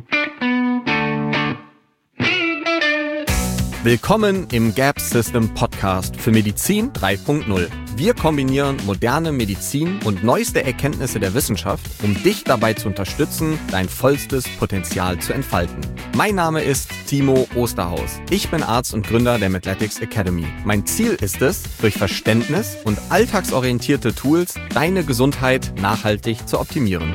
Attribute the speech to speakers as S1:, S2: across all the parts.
S1: Willkommen im Gap System Podcast für Medizin 3.0. Wir kombinieren moderne Medizin und neueste Erkenntnisse der Wissenschaft, um dich dabei zu unterstützen, dein vollstes Potenzial zu entfalten. Mein Name ist Timo Osterhaus. Ich bin Arzt und Gründer der Medletics Academy. Mein Ziel ist es, durch Verständnis und alltagsorientierte Tools deine Gesundheit nachhaltig zu optimieren.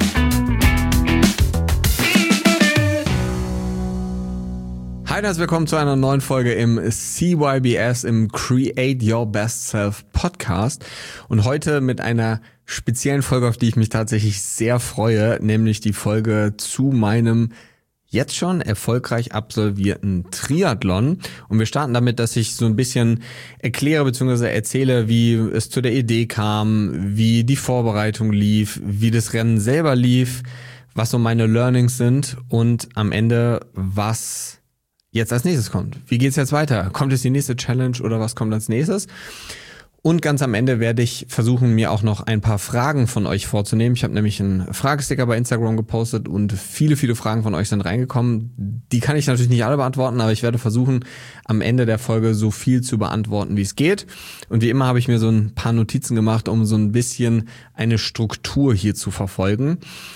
S1: Hi und herzlich willkommen zu einer neuen Folge im CYBS, im Create Your Best Self Podcast. Und heute mit einer speziellen Folge, auf die ich mich tatsächlich sehr freue, nämlich die Folge zu meinem jetzt schon erfolgreich absolvierten Triathlon. Und wir starten damit, dass ich so ein bisschen erkläre bzw. erzähle, wie es zu der Idee kam, wie die Vorbereitung lief, wie das Rennen selber lief, was so meine Learnings sind und am Ende, was jetzt als nächstes kommt. Wie geht's jetzt weiter? Kommt jetzt die nächste Challenge oder was kommt als nächstes? Und ganz am Ende werde ich versuchen, mir auch noch ein paar Fragen von euch vorzunehmen. Ich habe nämlich einen Fragesticker bei Instagram gepostet und viele Fragen von euch sind reingekommen. Die kann ich natürlich nicht alle beantworten, aber ich werde versuchen, am Ende der Folge so viel zu beantworten, wie es geht. Und wie immer habe ich mir so ein paar Notizen gemacht, um so ein bisschen eine Struktur hier zu verfolgen.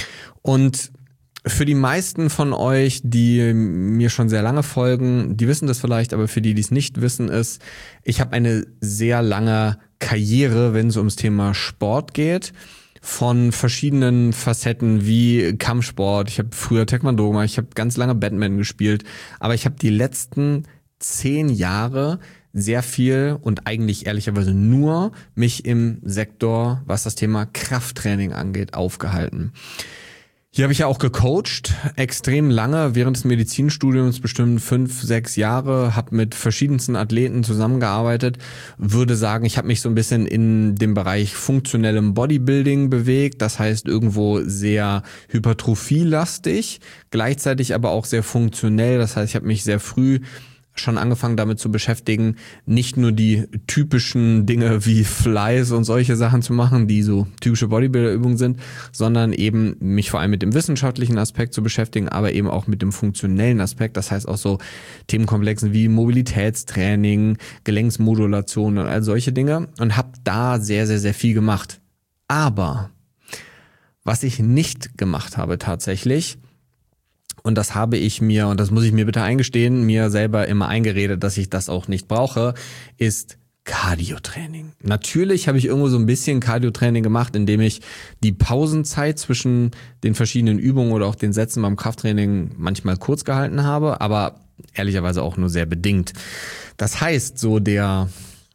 S1: Und für die meisten von euch, die mir schon sehr lange folgen, die wissen das vielleicht, aber für die es nicht wissen, ist, ich habe eine sehr lange Karriere, wenn es ums Thema Sport geht, von verschiedenen Facetten wie Kampfsport. Ich habe früher Taekwondo gemacht, ich habe ganz lange Badminton gespielt, aber ich habe die letzten 10 Jahre sehr viel und eigentlich ehrlicherweise nur mich im Sektor, was das Thema Krafttraining angeht, aufgehalten. Hier habe ich ja auch gecoacht, extrem lange, während des Medizinstudiums, bestimmt 5-6 Jahre, habe mit verschiedensten Athleten zusammengearbeitet, würde sagen, ich habe mich so ein bisschen in dem Bereich funktionellem Bodybuilding bewegt, das heißt irgendwo sehr hypertrophielastig, gleichzeitig aber auch sehr funktionell, das heißt, ich habe mich sehr früh schon angefangen damit zu beschäftigen, nicht nur die typischen Dinge wie Flies und solche Sachen zu machen, die so typische Bodybuilder-Übungen sind, sondern eben mich vor allem mit dem wissenschaftlichen Aspekt zu beschäftigen, aber eben auch mit dem funktionellen Aspekt, das heißt auch so Themenkomplexen wie Mobilitätstraining, Gelenksmodulation und all solche Dinge und habe da sehr, sehr, sehr viel gemacht. Aber was ich nicht gemacht habe tatsächlich, und das habe ich mir, und das muss ich mir bitte eingestehen, mir selber immer eingeredet, dass ich das auch nicht brauche, ist Cardio-Training. Natürlich habe ich irgendwo so ein bisschen Cardio-Training gemacht, indem ich die Pausenzeit zwischen den verschiedenen Übungen oder auch den Sätzen beim Krafttraining manchmal kurz gehalten habe, aber ehrlicherweise auch nur sehr bedingt. Das heißt, wenn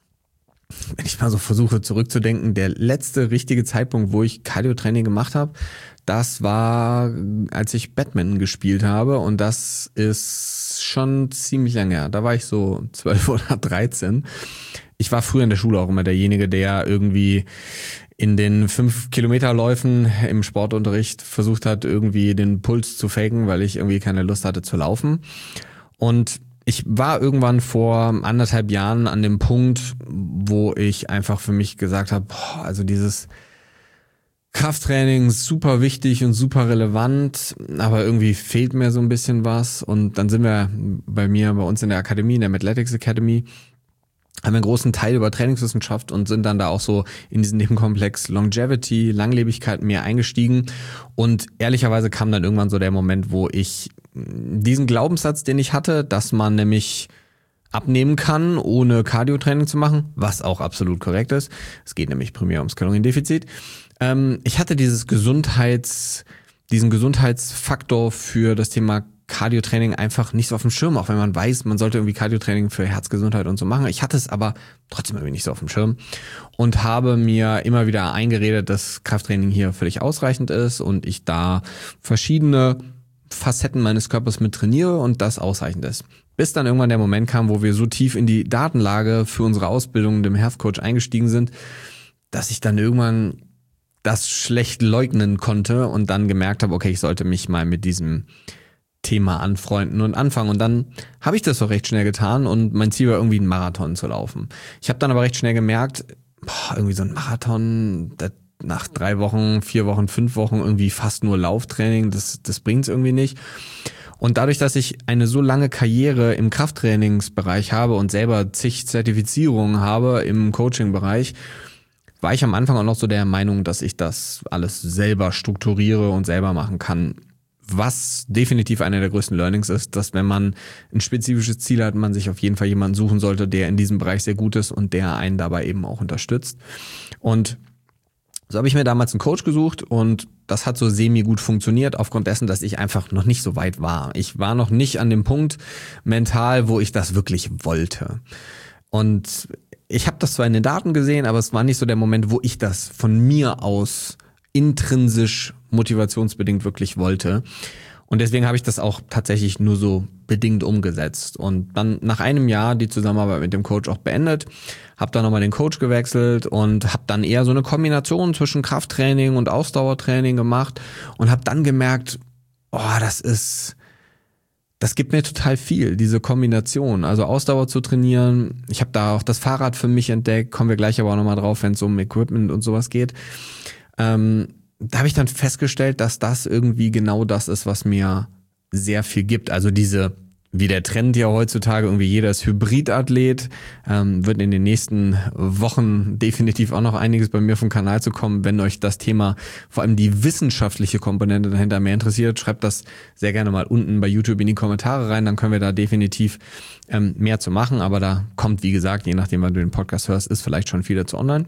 S1: ich mal so versuche zurückzudenken, der letzte richtige Zeitpunkt, wo ich Cardio-Training gemacht habe, das war, als ich Badminton gespielt habe und das ist schon ziemlich lange her. Da war ich so 12 oder 13. Ich war früher in der Schule auch immer derjenige, der irgendwie in den 5-Kilometer-Läufen im Sportunterricht versucht hat, irgendwie den Puls zu faken, weil ich irgendwie keine Lust hatte zu laufen. Und ich war irgendwann vor 1,5 Jahren an dem Punkt, wo ich einfach für mich gesagt habe, also dieses Krafttraining ist super wichtig und super relevant, aber irgendwie fehlt mir so ein bisschen was. Und dann sind wir bei uns in der Akademie, in der Medletics Academy, haben wir einen großen Teil über Trainingswissenschaft und sind dann da auch so in diesen Nebenkomplex Longevity, Langlebigkeit mehr eingestiegen. Und ehrlicherweise kam dann irgendwann so der Moment, wo ich diesen Glaubenssatz, den ich hatte, dass man nämlich abnehmen kann, ohne Cardio-Training zu machen, was auch absolut korrekt ist. Es geht nämlich primär ums Kaloriendefizit. Ich hatte diesen Gesundheitsfaktor für das Thema Cardio-Training einfach nicht so auf dem Schirm, auch wenn man weiß, man sollte irgendwie Cardio-Training für Herzgesundheit und so machen. Ich hatte es aber trotzdem irgendwie nicht so auf dem Schirm und habe mir immer wieder eingeredet, dass Krafttraining hier völlig ausreichend ist und ich da verschiedene Facetten meines Körpers mit trainiere und das ausreichend ist. Bis dann irgendwann der Moment kam, wo wir so tief in die Datenlage für unsere Ausbildung dem Health Coach eingestiegen sind, dass ich dann irgendwann das schlecht leugnen konnte und dann gemerkt habe, okay, ich sollte mich mal mit diesem Thema anfreunden und anfangen. Und dann habe ich das auch recht schnell getan und mein Ziel war irgendwie einen Marathon zu laufen. Ich habe dann aber recht schnell gemerkt, irgendwie so ein Marathon, nach 3 Wochen, 4 Wochen, 5 Wochen irgendwie fast nur Lauftraining, das bringt's irgendwie nicht. Und dadurch, dass ich eine so lange Karriere im Krafttrainingsbereich habe und selber zig Zertifizierungen habe im Coaching-Bereich, war ich am Anfang auch noch so der Meinung, dass ich das alles selber strukturiere und selber machen kann. Was definitiv einer der größten Learnings ist, dass wenn man ein spezifisches Ziel hat, man sich auf jeden Fall jemanden suchen sollte, der in diesem Bereich sehr gut ist und der einen dabei eben auch unterstützt. Und so habe ich mir damals einen Coach gesucht und das hat so semi-gut funktioniert, aufgrund dessen, dass ich einfach noch nicht so weit war. Ich war noch nicht an dem Punkt mental, wo ich das wirklich wollte. Und ich habe das zwar in den Daten gesehen, aber es war nicht so der Moment, wo ich das von mir aus intrinsisch motivationsbedingt wirklich wollte. Und deswegen habe ich das auch tatsächlich nur so bedingt umgesetzt. Und dann nach einem Jahr die Zusammenarbeit mit dem Coach auch beendet, habe dann nochmal den Coach gewechselt und habe dann eher so eine Kombination zwischen Krafttraining und Ausdauertraining gemacht und habe dann gemerkt, das gibt mir total viel, diese Kombination. Also Ausdauer zu trainieren. Ich habe da auch das Fahrrad für mich entdeckt, kommen wir gleich aber auch nochmal drauf, wenn es um Equipment und sowas geht. Da habe ich dann festgestellt, dass das irgendwie genau das ist, was mir sehr viel gibt. Also wie der Trend ja heutzutage, irgendwie jeder ist Hybridathlet, wird in den nächsten Wochen definitiv auch noch einiges bei mir vom Kanal zu kommen. Wenn euch das Thema, vor allem die wissenschaftliche Komponente dahinter mehr interessiert, schreibt das sehr gerne mal unten bei YouTube in die Kommentare rein, dann können wir da definitiv mehr zu machen. Aber da kommt, wie gesagt, je nachdem, wann du den Podcast hörst, ist vielleicht schon viel dazu online.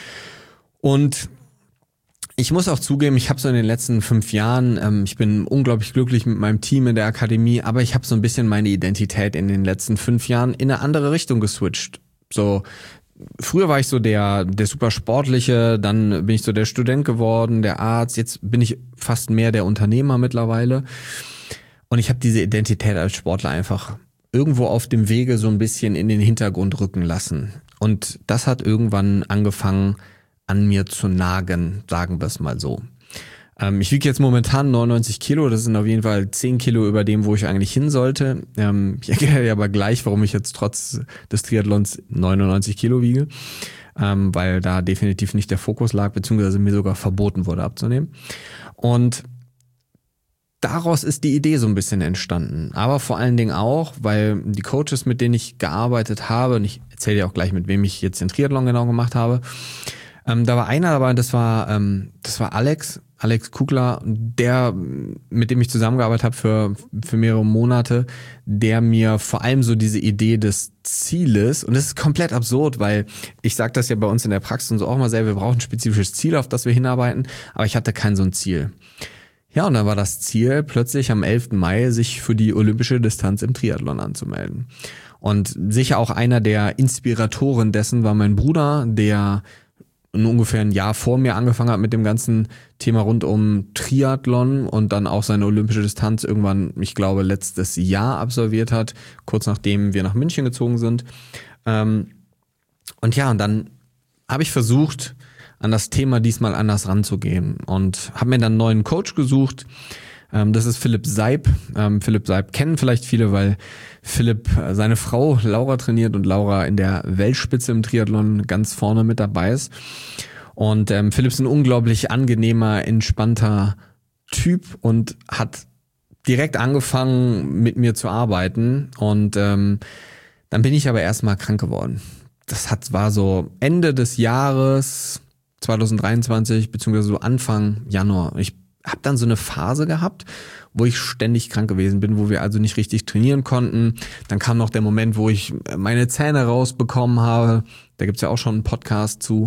S1: Und ich muss auch zugeben, ich habe so in den letzten 5 Jahren, ich bin unglaublich glücklich mit meinem Team in der Akademie, aber ich habe so ein bisschen meine Identität in den letzten 5 Jahren in eine andere Richtung geswitcht. So, früher war ich so der super Sportliche, dann bin ich so der Student geworden, der Arzt, jetzt bin ich fast mehr der Unternehmer mittlerweile. Und ich habe diese Identität als Sportler einfach irgendwo auf dem Wege so ein bisschen in den Hintergrund rücken lassen. Und das hat irgendwann angefangen, an mir zu nagen, sagen wir es mal so. Ich wiege jetzt momentan 99 Kilo, das sind auf jeden Fall 10 Kilo über dem, wo ich eigentlich hin sollte. Ich erkläre dir aber gleich, warum ich jetzt trotz des Triathlons 99 Kilo wiege, weil da definitiv nicht der Fokus lag, beziehungsweise mir sogar verboten wurde abzunehmen. Und daraus ist die Idee so ein bisschen entstanden, aber vor allen Dingen auch, weil die Coaches, mit denen ich gearbeitet habe, und ich erzähle dir auch gleich, mit wem ich jetzt den Triathlon genau gemacht habe, da war einer dabei, das war Alex Kugler, mit dem ich zusammengearbeitet habe für mehrere Monate, der mir vor allem so diese Idee des Zieles, und das ist komplett absurd, weil ich sage das ja bei uns in der Praxis und so auch mal selber, wir brauchen ein spezifisches Ziel, auf das wir hinarbeiten, aber ich hatte kein so ein Ziel. Ja, und dann war das Ziel, plötzlich am 11. Mai sich für die olympische Distanz im Triathlon anzumelden. Und sicher auch einer der Inspiratoren dessen war mein Bruder, der ungefähr ein Jahr vor mir angefangen hat mit dem ganzen Thema rund um Triathlon und dann auch seine olympische Distanz irgendwann, ich glaube, letztes Jahr absolviert hat, kurz nachdem wir nach München gezogen sind. Und dann habe ich versucht, an das Thema diesmal anders ranzugehen und habe mir dann einen neuen Coach gesucht. Das ist Philipp Seib. Philipp Seib kennen vielleicht viele, weil Philipp seine Frau Laura trainiert und Laura in der Weltspitze im Triathlon ganz vorne mit dabei ist. Und Philipp ist ein unglaublich angenehmer, entspannter Typ und hat direkt angefangen mit mir zu arbeiten. Und dann bin ich aber erstmal krank geworden. War so Ende des Jahres 2023, beziehungsweise so Anfang Januar. Ich habe dann so eine Phase gehabt, wo ich ständig krank gewesen bin, wo wir also nicht richtig trainieren konnten. Dann kam noch der Moment, wo ich meine Zähne rausbekommen habe. Da gibt's ja auch schon einen Podcast zu.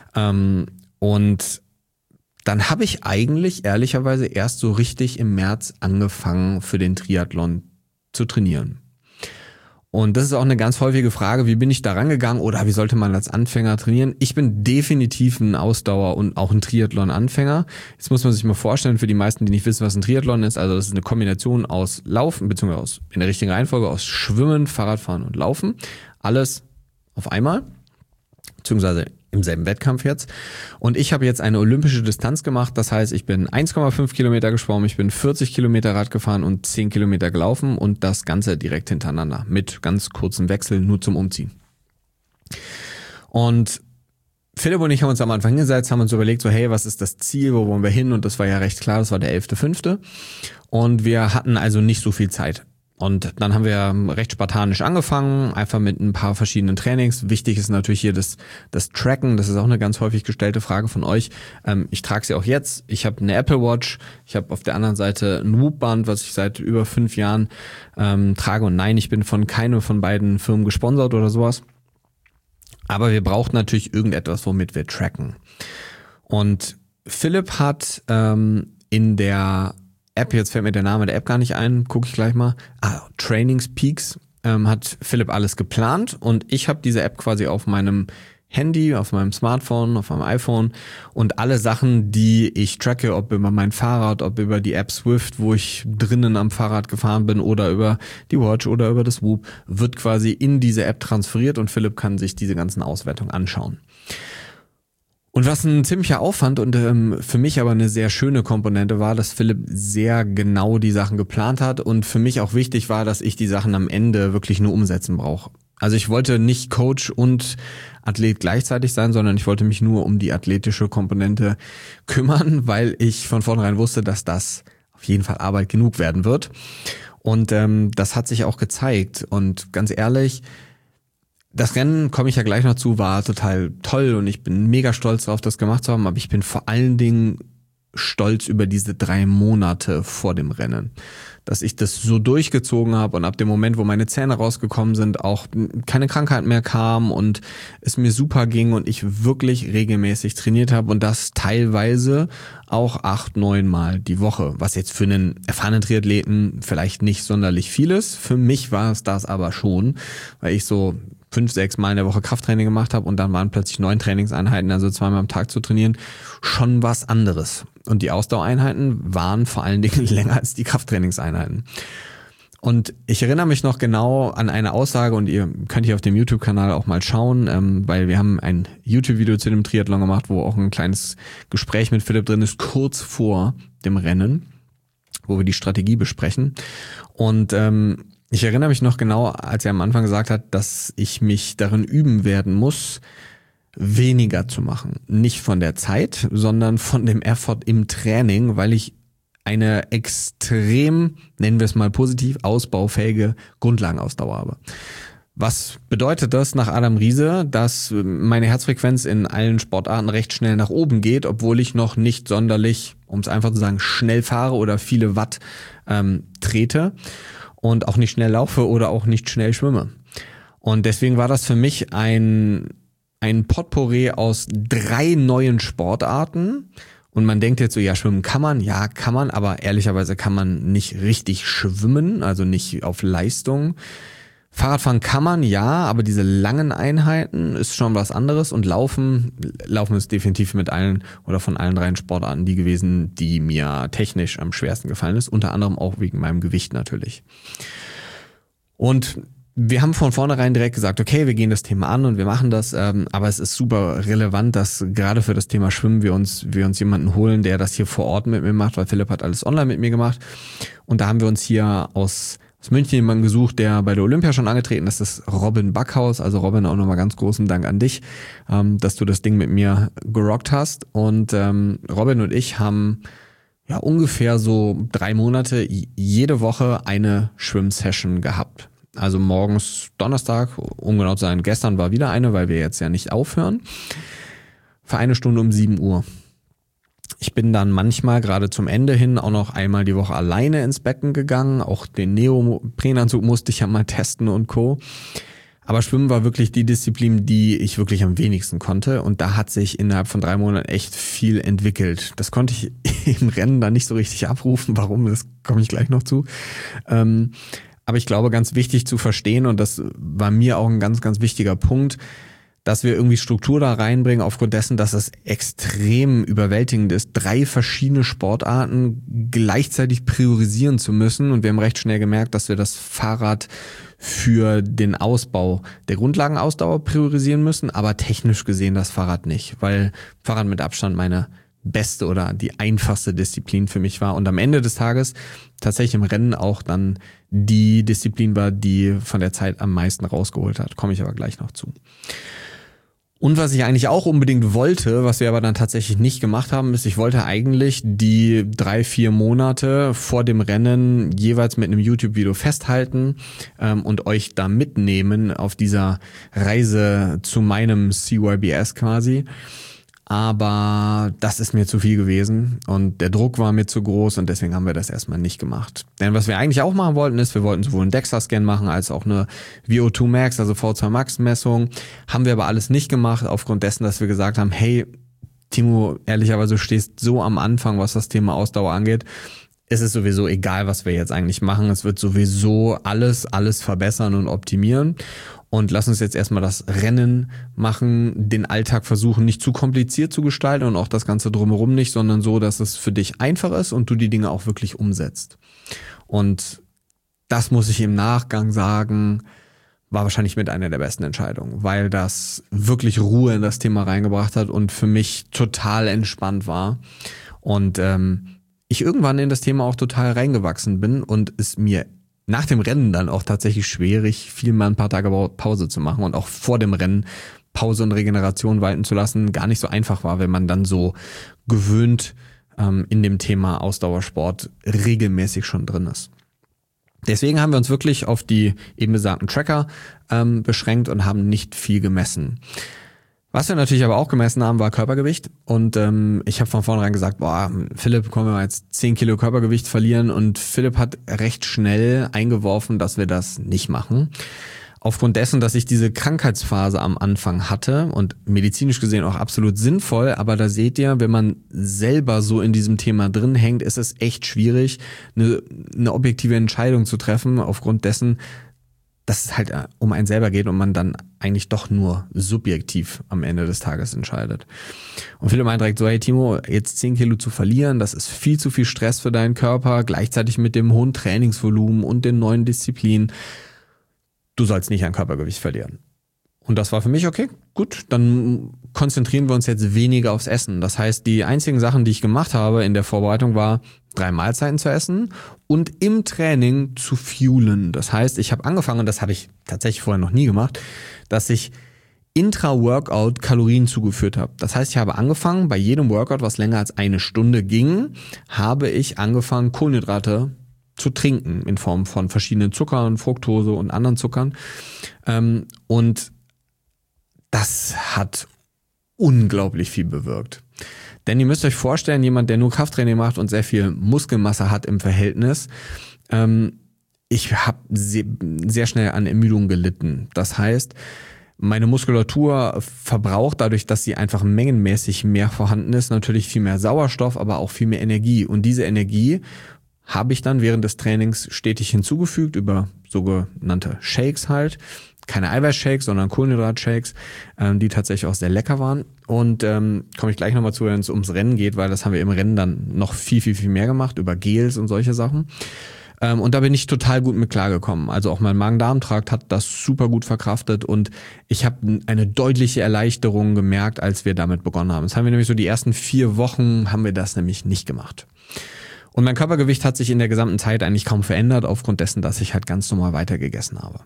S1: Und dann habe ich eigentlich ehrlicherweise erst so richtig im März angefangen, für den Triathlon zu trainieren. Und das ist auch eine ganz häufige Frage, wie bin ich da rangegangen oder wie sollte man als Anfänger trainieren? Ich bin definitiv ein Ausdauer- und auch ein Triathlon-Anfänger. Jetzt muss man sich mal vorstellen, für die meisten, die nicht wissen, was ein Triathlon ist, also das ist eine Kombination aus Laufen, beziehungsweise in der richtigen Reihenfolge aus Schwimmen, Fahrradfahren und Laufen. Alles auf einmal, beziehungsweise im selben Wettkampf jetzt. Und ich habe jetzt eine olympische Distanz gemacht. Das heißt, ich bin 1,5 Kilometer geschwommen, ich bin 40 Kilometer Rad gefahren und 10 Kilometer gelaufen und das Ganze direkt hintereinander mit ganz kurzen Wechseln nur zum Umziehen. Und Philipp und ich haben uns am Anfang hingesetzt, haben uns überlegt, so hey, was ist das Ziel, wo wollen wir hin? Und das war ja recht klar, das war der 11.5. Und wir hatten also nicht so viel Zeit. Und dann haben wir recht spartanisch angefangen, einfach mit ein paar verschiedenen Trainings. Wichtig ist natürlich hier das Tracken, das ist auch eine ganz häufig gestellte Frage von euch. Ich trage sie auch jetzt. Ich habe eine Apple Watch, ich habe auf der anderen Seite ein Whoop-Band, was ich seit über 5 Jahren trage. Und nein, ich bin von keiner von beiden Firmen gesponsert oder sowas. Aber wir brauchen natürlich irgendetwas, womit wir tracken. Und Philipp hat in der App, jetzt fällt mir der Name der App gar nicht ein, gucke ich gleich mal, Trainingspeaks, hat Philipp alles geplant und ich habe diese App quasi auf meinem Handy, auf meinem Smartphone, auf meinem iPhone und alle Sachen, die ich tracke, ob über mein Fahrrad, ob über die App Swift, wo ich drinnen am Fahrrad gefahren bin oder über die Watch oder über das Whoop, wird quasi in diese App transferiert und Philipp kann sich diese ganzen Auswertungen anschauen. Und was ein ziemlicher Aufwand und für mich aber eine sehr schöne Komponente war, dass Philipp sehr genau die Sachen geplant hat und für mich auch wichtig war, dass ich die Sachen am Ende wirklich nur umsetzen brauche. Also ich wollte nicht Coach und Athlet gleichzeitig sein, sondern ich wollte mich nur um die athletische Komponente kümmern, weil ich von vornherein wusste, dass das auf jeden Fall Arbeit genug werden wird. Und das hat sich auch gezeigt. Und ganz ehrlich, das Rennen, komme ich ja gleich noch zu, war total toll und ich bin mega stolz darauf, das gemacht zu haben, aber ich bin vor allen Dingen stolz über diese 3 Monate vor dem Rennen, dass ich das so durchgezogen habe und ab dem Moment, wo meine Zähne rausgekommen sind, auch keine Krankheit mehr kam und es mir super ging und ich wirklich regelmäßig trainiert habe und das teilweise auch 8-9 Mal die Woche, was jetzt für einen erfahrenen Triathleten vielleicht nicht sonderlich viel ist. Für mich war es das aber schon, weil ich so 5-6 Mal in der Woche Krafttraining gemacht habe und dann waren plötzlich 9 Trainingseinheiten, also 2-mal am Tag zu trainieren, schon was anderes. Und die Ausdauereinheiten waren vor allen Dingen länger als die Krafttrainingseinheiten. Und ich erinnere mich noch genau an eine Aussage und ihr könnt hier auf dem YouTube-Kanal auch mal schauen, weil wir haben ein YouTube-Video zu dem Triathlon gemacht, wo auch ein kleines Gespräch mit Philipp drin ist, kurz vor dem Rennen, wo wir die Strategie besprechen. Und ich erinnere mich noch genau, als er am Anfang gesagt hat, dass ich mich darin üben werden muss, weniger zu machen. Nicht von der Zeit, sondern von dem Effort im Training, weil ich eine extrem, nennen wir es mal positiv, ausbaufähige Grundlagenausdauer habe. Was bedeutet das nach Adam Riese, dass meine Herzfrequenz in allen Sportarten recht schnell nach oben geht, obwohl ich noch nicht sonderlich, um es einfach zu sagen, schnell fahre oder viele Watt trete und auch nicht schnell laufe oder auch nicht schnell schwimme. Und deswegen war das für mich ein Potpourri aus 3 neuen Sportarten. Und man denkt jetzt so, ja, schwimmen kann man, ja, kann man, aber ehrlicherweise kann man nicht richtig schwimmen, also nicht auf Leistung. Fahrradfahren kann man, ja, aber diese langen Einheiten ist schon was anderes und Laufen ist definitiv mit allen oder von allen 3 Sportarten die gewesen, die mir technisch am schwersten gefallen ist, unter anderem auch wegen meinem Gewicht natürlich. Und wir haben von vornherein direkt gesagt, okay, wir gehen das Thema an und wir machen das, aber es ist super relevant, dass gerade für das Thema Schwimmen wir uns jemanden holen, der das hier vor Ort mit mir macht, weil Philipp hat alles online mit mir gemacht und da haben wir uns hier aus München jemanden gesucht, der bei der Olympia schon angetreten ist, das ist Robin Backhaus. Also Robin, auch nochmal ganz großen Dank an dich, dass du das Ding mit mir gerockt hast. Und Robin und ich haben ja ungefähr so 3 Monate jede Woche eine Schwimmsession gehabt. Also morgens Donnerstag, um genau zu sein, gestern war wieder eine, weil wir jetzt ja nicht aufhören, für 1 Stunde um 7 Uhr. Ich bin dann manchmal gerade zum Ende hin auch noch einmal die Woche alleine ins Becken gegangen. Auch den Neoprenanzug musste ich ja mal testen und Co. Aber Schwimmen war wirklich die Disziplin, die ich wirklich am wenigsten konnte. Und da hat sich innerhalb von 3 Monaten echt viel entwickelt. Das konnte ich im Rennen dann nicht so richtig abrufen. Warum, das komme ich gleich noch zu. Aber ich glaube, ganz wichtig zu verstehen, und das war mir auch ein ganz, ganz wichtiger Punkt, dass wir irgendwie Struktur da reinbringen, aufgrund dessen, dass es extrem überwältigend ist, 3 verschiedene Sportarten gleichzeitig priorisieren zu müssen. Und wir haben recht schnell gemerkt, dass wir das Fahrrad für den Ausbau der Grundlagenausdauer priorisieren müssen, aber technisch gesehen das Fahrrad nicht, weil Fahrrad mit Abstand meine beste oder die einfachste Disziplin für mich war und am Ende des Tages tatsächlich im Rennen auch dann die Disziplin war, die von der Zeit am meisten rausgeholt hat. Komme ich aber gleich noch zu. Und was ich eigentlich auch unbedingt wollte, was wir aber dann tatsächlich nicht gemacht haben, ist, ich wollte eigentlich die 3-4 Monate vor dem Rennen jeweils mit einem YouTube-Video festhalten und euch da mitnehmen auf dieser Reise zu meinem CYBS quasi. Aber das ist mir zu viel gewesen und der Druck war mir zu groß und deswegen haben wir das erstmal nicht gemacht. Denn was wir eigentlich auch machen wollten ist, wir wollten sowohl einen DEXA-Scan machen als auch eine VO2 Max, also V2 Max-Messung. Haben wir aber alles nicht gemacht aufgrund dessen, dass wir gesagt haben, hey Timo, ehrlicherweise du stehst so am Anfang, was das Thema Ausdauer angeht. Es ist sowieso egal, was wir jetzt eigentlich machen. Es wird sowieso alles verbessern und optimieren. Und lass uns jetzt erstmal das Rennen machen, den Alltag versuchen, nicht zu kompliziert zu gestalten und auch das Ganze drumherum nicht, sondern so, dass es für dich einfach ist und du die Dinge auch wirklich umsetzt. Und das muss ich im Nachgang sagen, war wahrscheinlich mit einer der besten Entscheidungen, weil das wirklich Ruhe in das Thema reingebracht hat und für mich total entspannt war. Und ich irgendwann in das Thema auch total reingewachsen bin und es mir nach dem Rennen dann auch tatsächlich schwierig, viel mal ein paar Tage Pause zu machen und auch vor dem Rennen Pause und Regeneration walten zu lassen, gar nicht so einfach war, wenn man dann so gewöhnt in dem Thema Ausdauersport regelmäßig schon drin ist. Deswegen haben wir uns wirklich auf die eben besagten Tracker beschränkt und haben nicht viel gemessen. Was wir natürlich aber auch gemessen haben, war Körpergewicht und ich habe von vornherein gesagt, Philipp, können wir jetzt 10 Kilo Körpergewicht verlieren und Philipp hat recht schnell eingeworfen, dass wir das nicht machen. Aufgrund dessen, dass ich diese Krankheitsphase am Anfang hatte und medizinisch gesehen auch absolut sinnvoll, aber da seht ihr, wenn man selber so in diesem Thema drin hängt, ist es echt schwierig, eine objektive Entscheidung zu treffen, aufgrund dessen, dass es halt um einen selber geht und man dann eigentlich doch nur subjektiv am Ende des Tages entscheidet. Und Philipp meint direkt so, hey Timo, jetzt 10 Kilo zu verlieren, das ist viel zu viel Stress für deinen Körper, gleichzeitig mit dem hohen Trainingsvolumen und den neuen Disziplinen. Du sollst nicht an Körpergewicht verlieren. Und das war für mich okay, gut, dann konzentrieren wir uns jetzt weniger aufs Essen. Das heißt, die einzigen Sachen, die ich gemacht habe in der Vorbereitung war, 3 Mahlzeiten zu essen und im Training zu fuelen. Das heißt, ich habe angefangen, das habe ich tatsächlich vorher noch nie gemacht, dass ich intra-Workout Kalorien zugeführt habe. Das heißt, ich habe angefangen, bei jedem Workout, was länger als 1 Stunde ging, habe ich angefangen, Kohlenhydrate zu trinken in Form von verschiedenen Zuckern, Fructose und anderen Zuckern. Und das hat unglaublich viel bewirkt. Denn ihr müsst euch vorstellen, jemand, der nur Krafttraining macht und sehr viel Muskelmasse hat im Verhältnis, ich habe sehr schnell an Ermüdung gelitten. Das heißt, meine Muskulatur verbraucht dadurch, dass sie einfach mengenmäßig mehr vorhanden ist, natürlich viel mehr Sauerstoff, aber auch viel mehr Energie. Und diese Energie habe ich dann während des Trainings stetig hinzugefügt über sogenannte Shakes halt. Keine Eiweißshakes, sondern Kohlenhydratshakes, die tatsächlich auch sehr lecker waren. Und komme ich gleich nochmal zu, wenn es ums Rennen geht, weil das haben wir im Rennen dann noch viel mehr gemacht, über Gels und solche Sachen. Und da bin ich total gut mit klargekommen. Also auch mein Magen-Darm-Trakt hat das super gut verkraftet und ich habe eine deutliche Erleichterung gemerkt, als wir damit begonnen haben. Das haben wir nämlich so die ersten 4 Wochen haben wir das nämlich nicht gemacht. Und mein Körpergewicht hat sich in der gesamten Zeit eigentlich kaum verändert, aufgrund dessen, dass ich halt ganz normal weiter gegessen habe.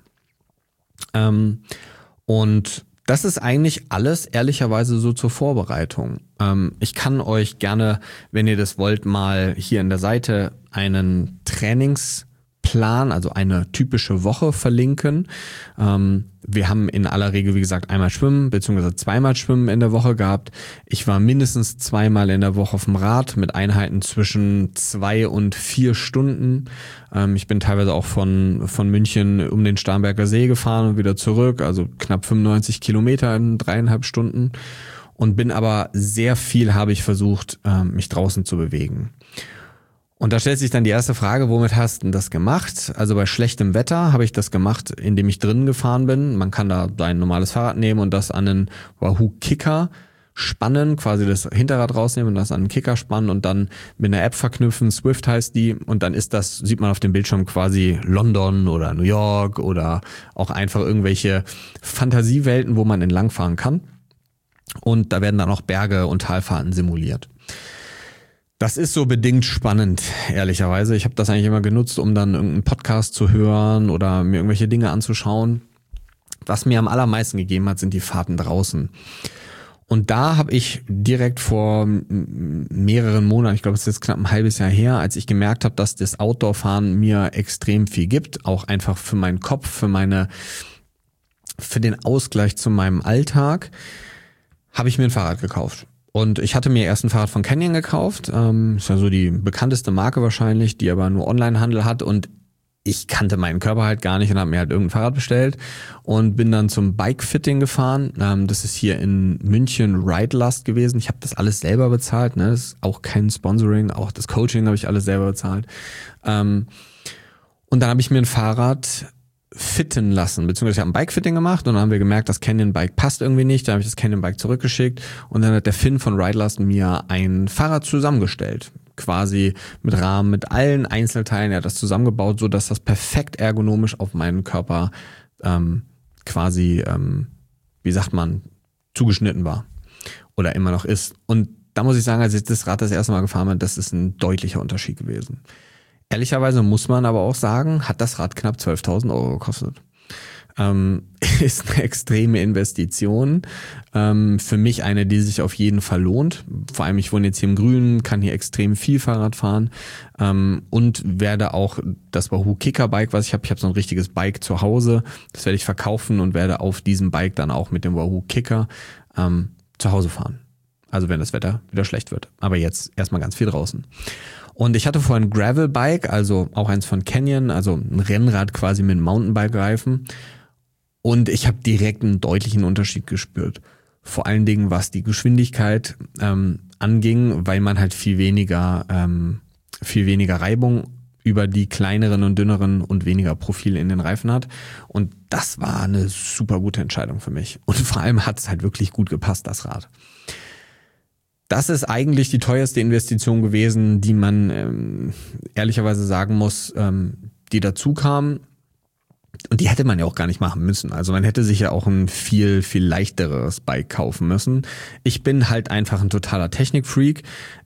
S1: Und das ist eigentlich alles ehrlicherweise so zur Vorbereitung. Ich kann euch gerne, wenn ihr das wollt, mal hier in der Seite einen Trainingsplan, also eine typische Woche verlinken. Wir haben in aller Regel, wie gesagt, einmal Schwimmen bzw. 2-mal Schwimmen in der Woche gehabt. Ich war mindestens 2-mal in der Woche auf dem Rad mit Einheiten zwischen 2 und 4 Stunden. Ich bin teilweise auch von München um den Starnberger See gefahren und wieder zurück, also knapp 95 Kilometer in 3,5 Stunden. Und bin aber sehr viel, habe ich versucht, mich draußen zu bewegen. Und da stellt sich dann die erste Frage, womit hast du das gemacht? Also bei schlechtem Wetter habe ich das gemacht, indem ich drinnen gefahren bin. Man kann da ein normales Fahrrad nehmen und das an einen Wahoo Kicker spannen, quasi das Hinterrad rausnehmen und das an einen Kicker spannen und dann mit einer App verknüpfen, Swift heißt die, und dann ist das, sieht man auf dem Bildschirm quasi London oder New York oder auch einfach irgendwelche Fantasiewelten, wo man entlangfahren kann. Und da werden dann auch Berge und Talfahrten simuliert. Das ist so bedingt spannend, ehrlicherweise. Ich habe das eigentlich immer genutzt, um dann irgendeinen Podcast zu hören oder mir irgendwelche Dinge anzuschauen. was mir am allermeisten gegeben hat, sind die Fahrten draußen. Und da habe ich direkt vor mehreren Monaten, ich glaube, es ist jetzt knapp ein halbes Jahr her, als ich gemerkt habe, dass das Outdoor-Fahren mir extrem viel gibt, auch einfach für meinen Kopf, für den Ausgleich zu meinem Alltag, habe ich mir ein Fahrrad gekauft. Und ich hatte mir erst ein Fahrrad von Canyon gekauft, ist ja so die bekannteste Marke wahrscheinlich, die aber nur Onlinehandel hat, und ich kannte meinen Körper halt gar nicht und habe mir halt irgendein Fahrrad bestellt und bin dann zum Bike-Fitting gefahren. Das ist hier in München Ridelust gewesen. Ich habe das alles selber bezahlt, ne? Das ist auch kein Sponsoring, auch das Coaching habe ich alles selber bezahlt. Und dann habe ich mir ein Fahrrad fitten lassen, beziehungsweise ich habe ein Bike-Fitting gemacht und dann haben wir gemerkt, das Canyon-Bike passt irgendwie nicht, dann habe ich das Canyon-Bike zurückgeschickt und dann hat der Finn von Ridelust mir ein Fahrrad zusammengestellt, quasi mit Rahmen, mit allen Einzelteilen, er hat das zusammengebaut, so dass das perfekt ergonomisch auf meinen Körper wie sagt man, zugeschnitten war oder immer noch ist. Und da muss ich sagen, als ich das Rad das erste Mal gefahren bin, das ist ein deutlicher Unterschied gewesen. Ehrlicherweise muss man aber auch sagen, hat das Rad knapp 12.000 Euro gekostet. Ist eine extreme Investition. Für mich eine, die sich auf jeden Fall lohnt. Vor allem, ich wohne jetzt hier im Grünen, kann hier extrem viel Fahrrad fahren und werde auch das Wahoo Kicker Bike, was ich habe so ein richtiges Bike zu Hause, das werde ich verkaufen und werde auf diesem Bike dann auch mit dem Wahoo Kicker zu Hause fahren. Also wenn das Wetter wieder schlecht wird. Aber jetzt erstmal ganz viel draußen. Und ich hatte vorhin ein Gravel-Bike, also auch eins von Canyon, also ein Rennrad quasi mit Mountainbike-Reifen. Und ich habe direkt einen deutlichen Unterschied gespürt. Vor allen Dingen, was die Geschwindigkeit anging, weil man halt viel weniger Reibung über die kleineren und dünneren und weniger Profil in den Reifen hat. Und das war eine super gute Entscheidung für mich. Und vor allem hat es halt wirklich gut gepasst, das Rad. Das ist eigentlich die teuerste Investition gewesen, die man ehrlicherweise sagen muss, die dazu kam. Und die hätte man ja auch gar nicht machen müssen. Also man hätte sich ja auch ein viel, viel leichteres Bike kaufen müssen. Ich bin halt einfach ein totaler Technikfreak.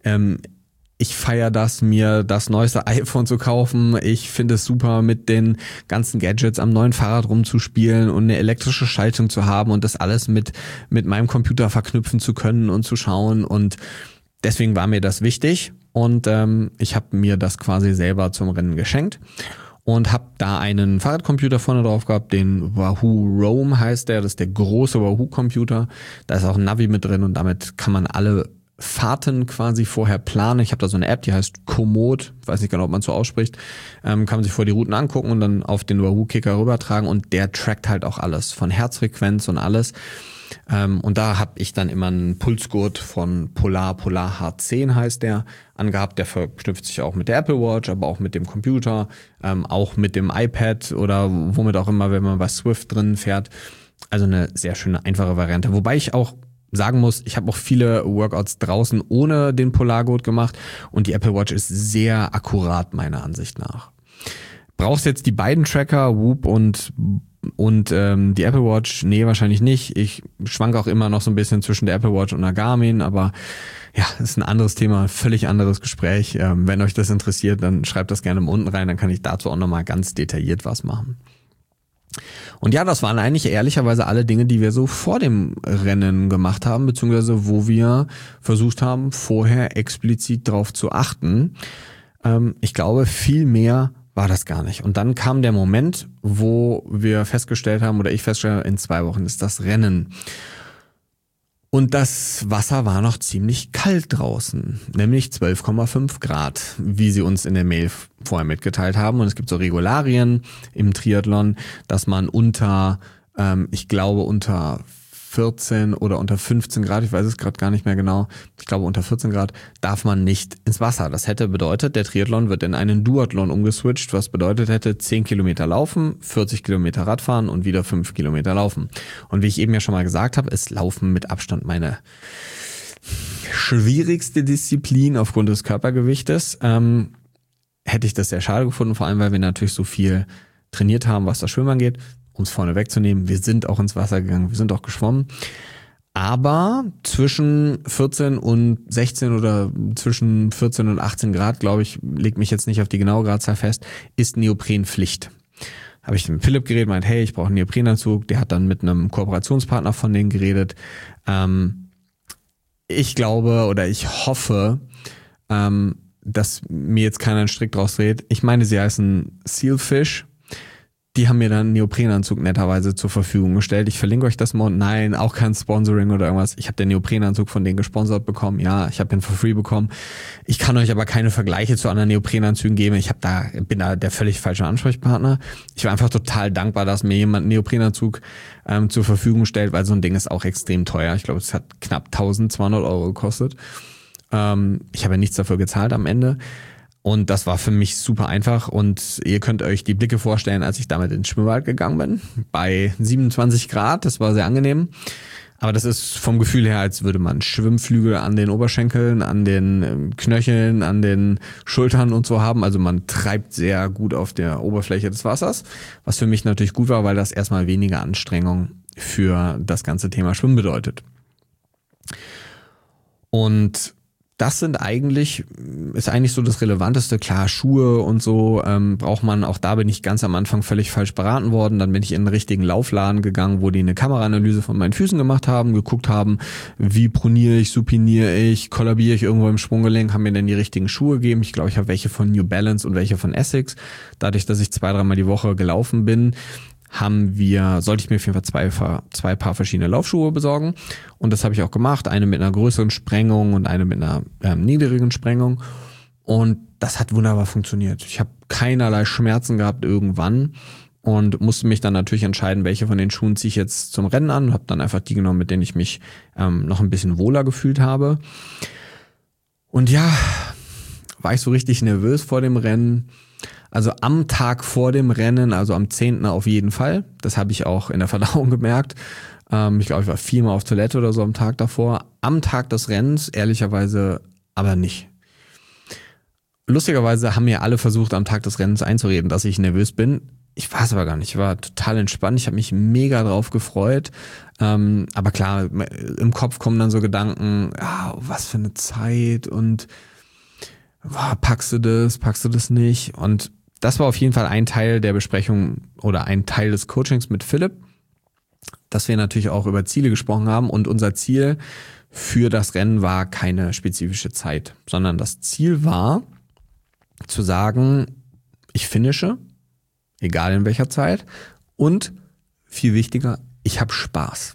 S1: Ich feiere das, mir das neueste iPhone zu kaufen. Ich finde es super, mit den ganzen Gadgets am neuen Fahrrad rumzuspielen und eine elektrische Schaltung zu haben und das alles mit meinem Computer verknüpfen zu können und zu schauen. Und deswegen war mir das wichtig. Und ich habe mir das quasi selber zum Rennen geschenkt. Und habe da einen Fahrradcomputer vorne drauf gehabt, den Wahoo Roam heißt der, das ist der große Wahoo-Computer. Da ist auch ein Navi mit drin und damit kann man alle Fahrten quasi vorher planen. Ich habe da so eine App, die heißt Komoot, ich weiß nicht genau, ob man es so ausspricht, kann man sich vorher die Routen angucken und dann auf den Wahoo-Kicker rübertragen und der trackt halt auch alles, von Herzfrequenz und alles. Und da habe ich dann immer einen Pulsgurt von Polar H10 heißt der, angehabt. Der verknüpft sich auch mit der Apple Watch, aber auch mit dem Computer, auch mit dem iPad oder womit auch immer, wenn man bei Swift drin fährt. Also eine sehr schöne, einfache Variante. Wobei ich auch sagen muss, ich habe auch viele Workouts draußen ohne den Polargurt gemacht und die Apple Watch ist sehr akkurat meiner Ansicht nach. Brauchst jetzt die beiden Tracker, Whoop und die Apple Watch? Nee, wahrscheinlich nicht. Ich schwank auch immer noch so ein bisschen zwischen der Apple Watch und der Garmin, aber ja, das ist ein anderes Thema, ein völlig anderes Gespräch. Wenn euch das interessiert, dann schreibt das gerne mal unten rein, dann kann ich dazu auch nochmal ganz detailliert was machen. Und ja, das waren eigentlich ehrlicherweise alle Dinge, die wir so vor dem Rennen gemacht haben, beziehungsweise wo wir versucht haben, vorher explizit drauf zu achten. Ich glaube, viel mehr war das gar nicht. Und dann kam der Moment, wo wir festgestellt haben, oder ich festgestellt habe, in 2 Wochen ist das Rennen. Und das Wasser war noch ziemlich kalt draußen, nämlich 12,5 Grad, wie sie uns in der Mail vorher mitgeteilt haben. Und es gibt so Regularien im Triathlon, dass man unter 14 oder unter 15 Grad, ich weiß es gerade gar nicht mehr genau, ich glaube unter 14 Grad, darf man nicht ins Wasser. Das hätte bedeutet, der Triathlon wird in einen Duathlon umgeswitcht, was bedeutet hätte 10 Kilometer laufen, 40 Kilometer Radfahren und wieder 5 Kilometer laufen. Und wie ich eben ja schon mal gesagt habe, ist Laufen mit Abstand meine schwierigste Disziplin aufgrund des Körpergewichtes. Hätte ich das sehr schade gefunden, vor allem weil wir natürlich so viel trainiert haben, was das Schwimmen angeht. Um es vorne wegzunehmen, wir sind auch ins Wasser gegangen, wir sind auch geschwommen. Aber zwischen 14 und 16 oder zwischen 14 und 18 Grad, glaube ich, legt mich jetzt nicht auf die genaue Gradzahl fest, ist Neopren Pflicht. habe ich mit Philipp geredet, meint, hey, ich brauche einen Neoprenanzug. Der hat dann mit einem Kooperationspartner von denen geredet. Ich glaube oder ich hoffe, dass mir jetzt keiner einen Strick draus dreht. Ich meine, sie heißen Sealfish. Die haben mir dann einen Neoprenanzug netterweise zur Verfügung gestellt. Ich verlinke euch das mal. Nein, auch kein Sponsoring oder irgendwas. Ich habe den Neoprenanzug von denen gesponsert bekommen. Ja, ich habe den for free bekommen. Ich kann euch aber keine Vergleiche zu anderen Neoprenanzügen geben. Bin da der völlig falsche Ansprechpartner. Ich war einfach total dankbar, dass mir jemand einen Neoprenanzug zur Verfügung stellt, weil so ein Ding ist auch extrem teuer. Ich glaube, es hat knapp 1.200 € gekostet. Ich habe ja nichts dafür gezahlt am Ende. Und das war für mich super einfach und ihr könnt euch die Blicke vorstellen, als ich damit ins Schwimmbad gegangen bin. Bei 27 Grad, das war sehr angenehm. Aber das ist vom Gefühl her, als würde man Schwimmflügel an den Oberschenkeln, an den Knöcheln, an den Schultern und so haben. Also man treibt sehr gut auf der Oberfläche des Wassers. Was für mich natürlich gut war, weil das erstmal weniger Anstrengung für das ganze Thema Schwimmen bedeutet. Und das ist eigentlich so das Relevanteste. Klar, Schuhe und so braucht man. Auch da bin ich ganz am Anfang völlig falsch beraten worden. Dann bin ich in den richtigen Laufladen gegangen, wo die eine Kameraanalyse von meinen Füßen gemacht haben, geguckt haben, wie proniere ich, supiniere ich, kollabiere ich irgendwo im Sprunggelenk, haben mir dann die richtigen Schuhe gegeben. Ich glaube, ich habe welche von New Balance und welche von Essex. Dadurch, dass ich 2-3 Mal die Woche gelaufen bin, sollte ich mir auf jeden Fall zwei Paar verschiedene Laufschuhe besorgen. Und das habe ich auch gemacht. Eine mit einer größeren Sprengung und eine mit einer niedrigen Sprengung. Und das hat wunderbar funktioniert. Ich habe keinerlei Schmerzen gehabt irgendwann und musste mich dann natürlich entscheiden, welche von den Schuhen ziehe ich jetzt zum Rennen an. Und habe dann einfach die genommen, mit denen ich mich noch ein bisschen wohler gefühlt habe. Und ja, war ich so richtig nervös vor dem Rennen. Also am Tag vor dem Rennen, also am 10. auf jeden Fall. Das habe ich auch in der Verdauung gemerkt. Ich glaube, ich war 4-mal auf Toilette oder so am Tag davor. Am Tag des Rennens, ehrlicherweise, aber nicht. Lustigerweise haben mir alle versucht, am Tag des Rennens einzureden, dass ich nervös bin. Ich war es aber gar nicht. Ich war total entspannt. Ich habe mich mega drauf gefreut. Aber klar, im Kopf kommen dann so Gedanken, was für eine Zeit und packst du das nicht? Und das war auf jeden Fall ein Teil der Besprechung oder ein Teil des Coachings mit Philipp, dass wir natürlich auch über Ziele gesprochen haben. Und unser Ziel für das Rennen war keine spezifische Zeit, sondern das Ziel war zu sagen, ich finische, egal in welcher Zeit, und viel wichtiger, ich habe Spaß.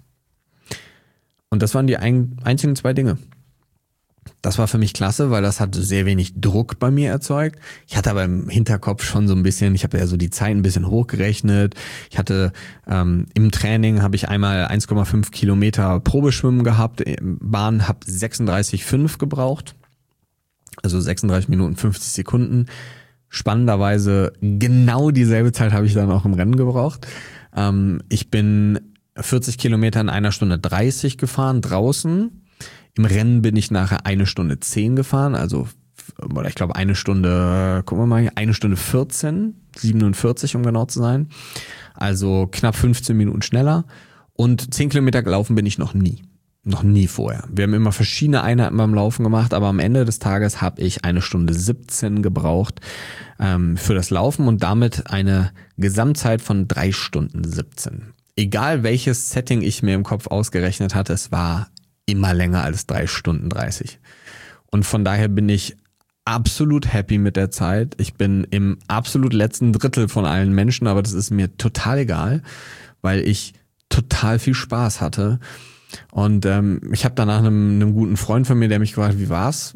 S1: Und das waren die einzigen 2 Dinge. Das war für mich klasse, weil das hat sehr wenig Druck bei mir erzeugt. Ich hatte aber im Hinterkopf schon so ein bisschen, ich habe ja so die Zeit ein bisschen hochgerechnet. Ich hatte im Training habe ich einmal 1,5 Kilometer Probeschwimmen gehabt, Bahn habe 36,5 gebraucht, also 36 Minuten 50 Sekunden. Spannenderweise genau dieselbe Zeit habe ich dann auch im Rennen gebraucht. Ich bin 40 Kilometer in 1 Stunde 30 gefahren draußen. Im Rennen bin ich nachher 1 Stunde 10 gefahren, also, oder ich glaube 1 Stunde, gucken wir mal hier, 1 Stunde 14, 47 um genau zu sein. Also knapp 15 Minuten schneller. Und 10 Kilometer gelaufen bin ich noch nie vorher. Wir haben immer verschiedene Einheiten beim Laufen gemacht, aber am Ende des Tages habe ich 1 Stunde 17 gebraucht für das Laufen und damit eine Gesamtzeit von 3 Stunden 17. Egal welches Setting ich mir im Kopf ausgerechnet hatte, es war immer länger als 3 Stunden 30. Und von daher bin ich absolut happy mit der Zeit. Ich bin im absolut letzten Drittel von allen Menschen, aber das ist mir total egal, weil ich total viel Spaß hatte. Und ich habe danach einem guten Freund von mir, der mich gefragt hat, wie war's?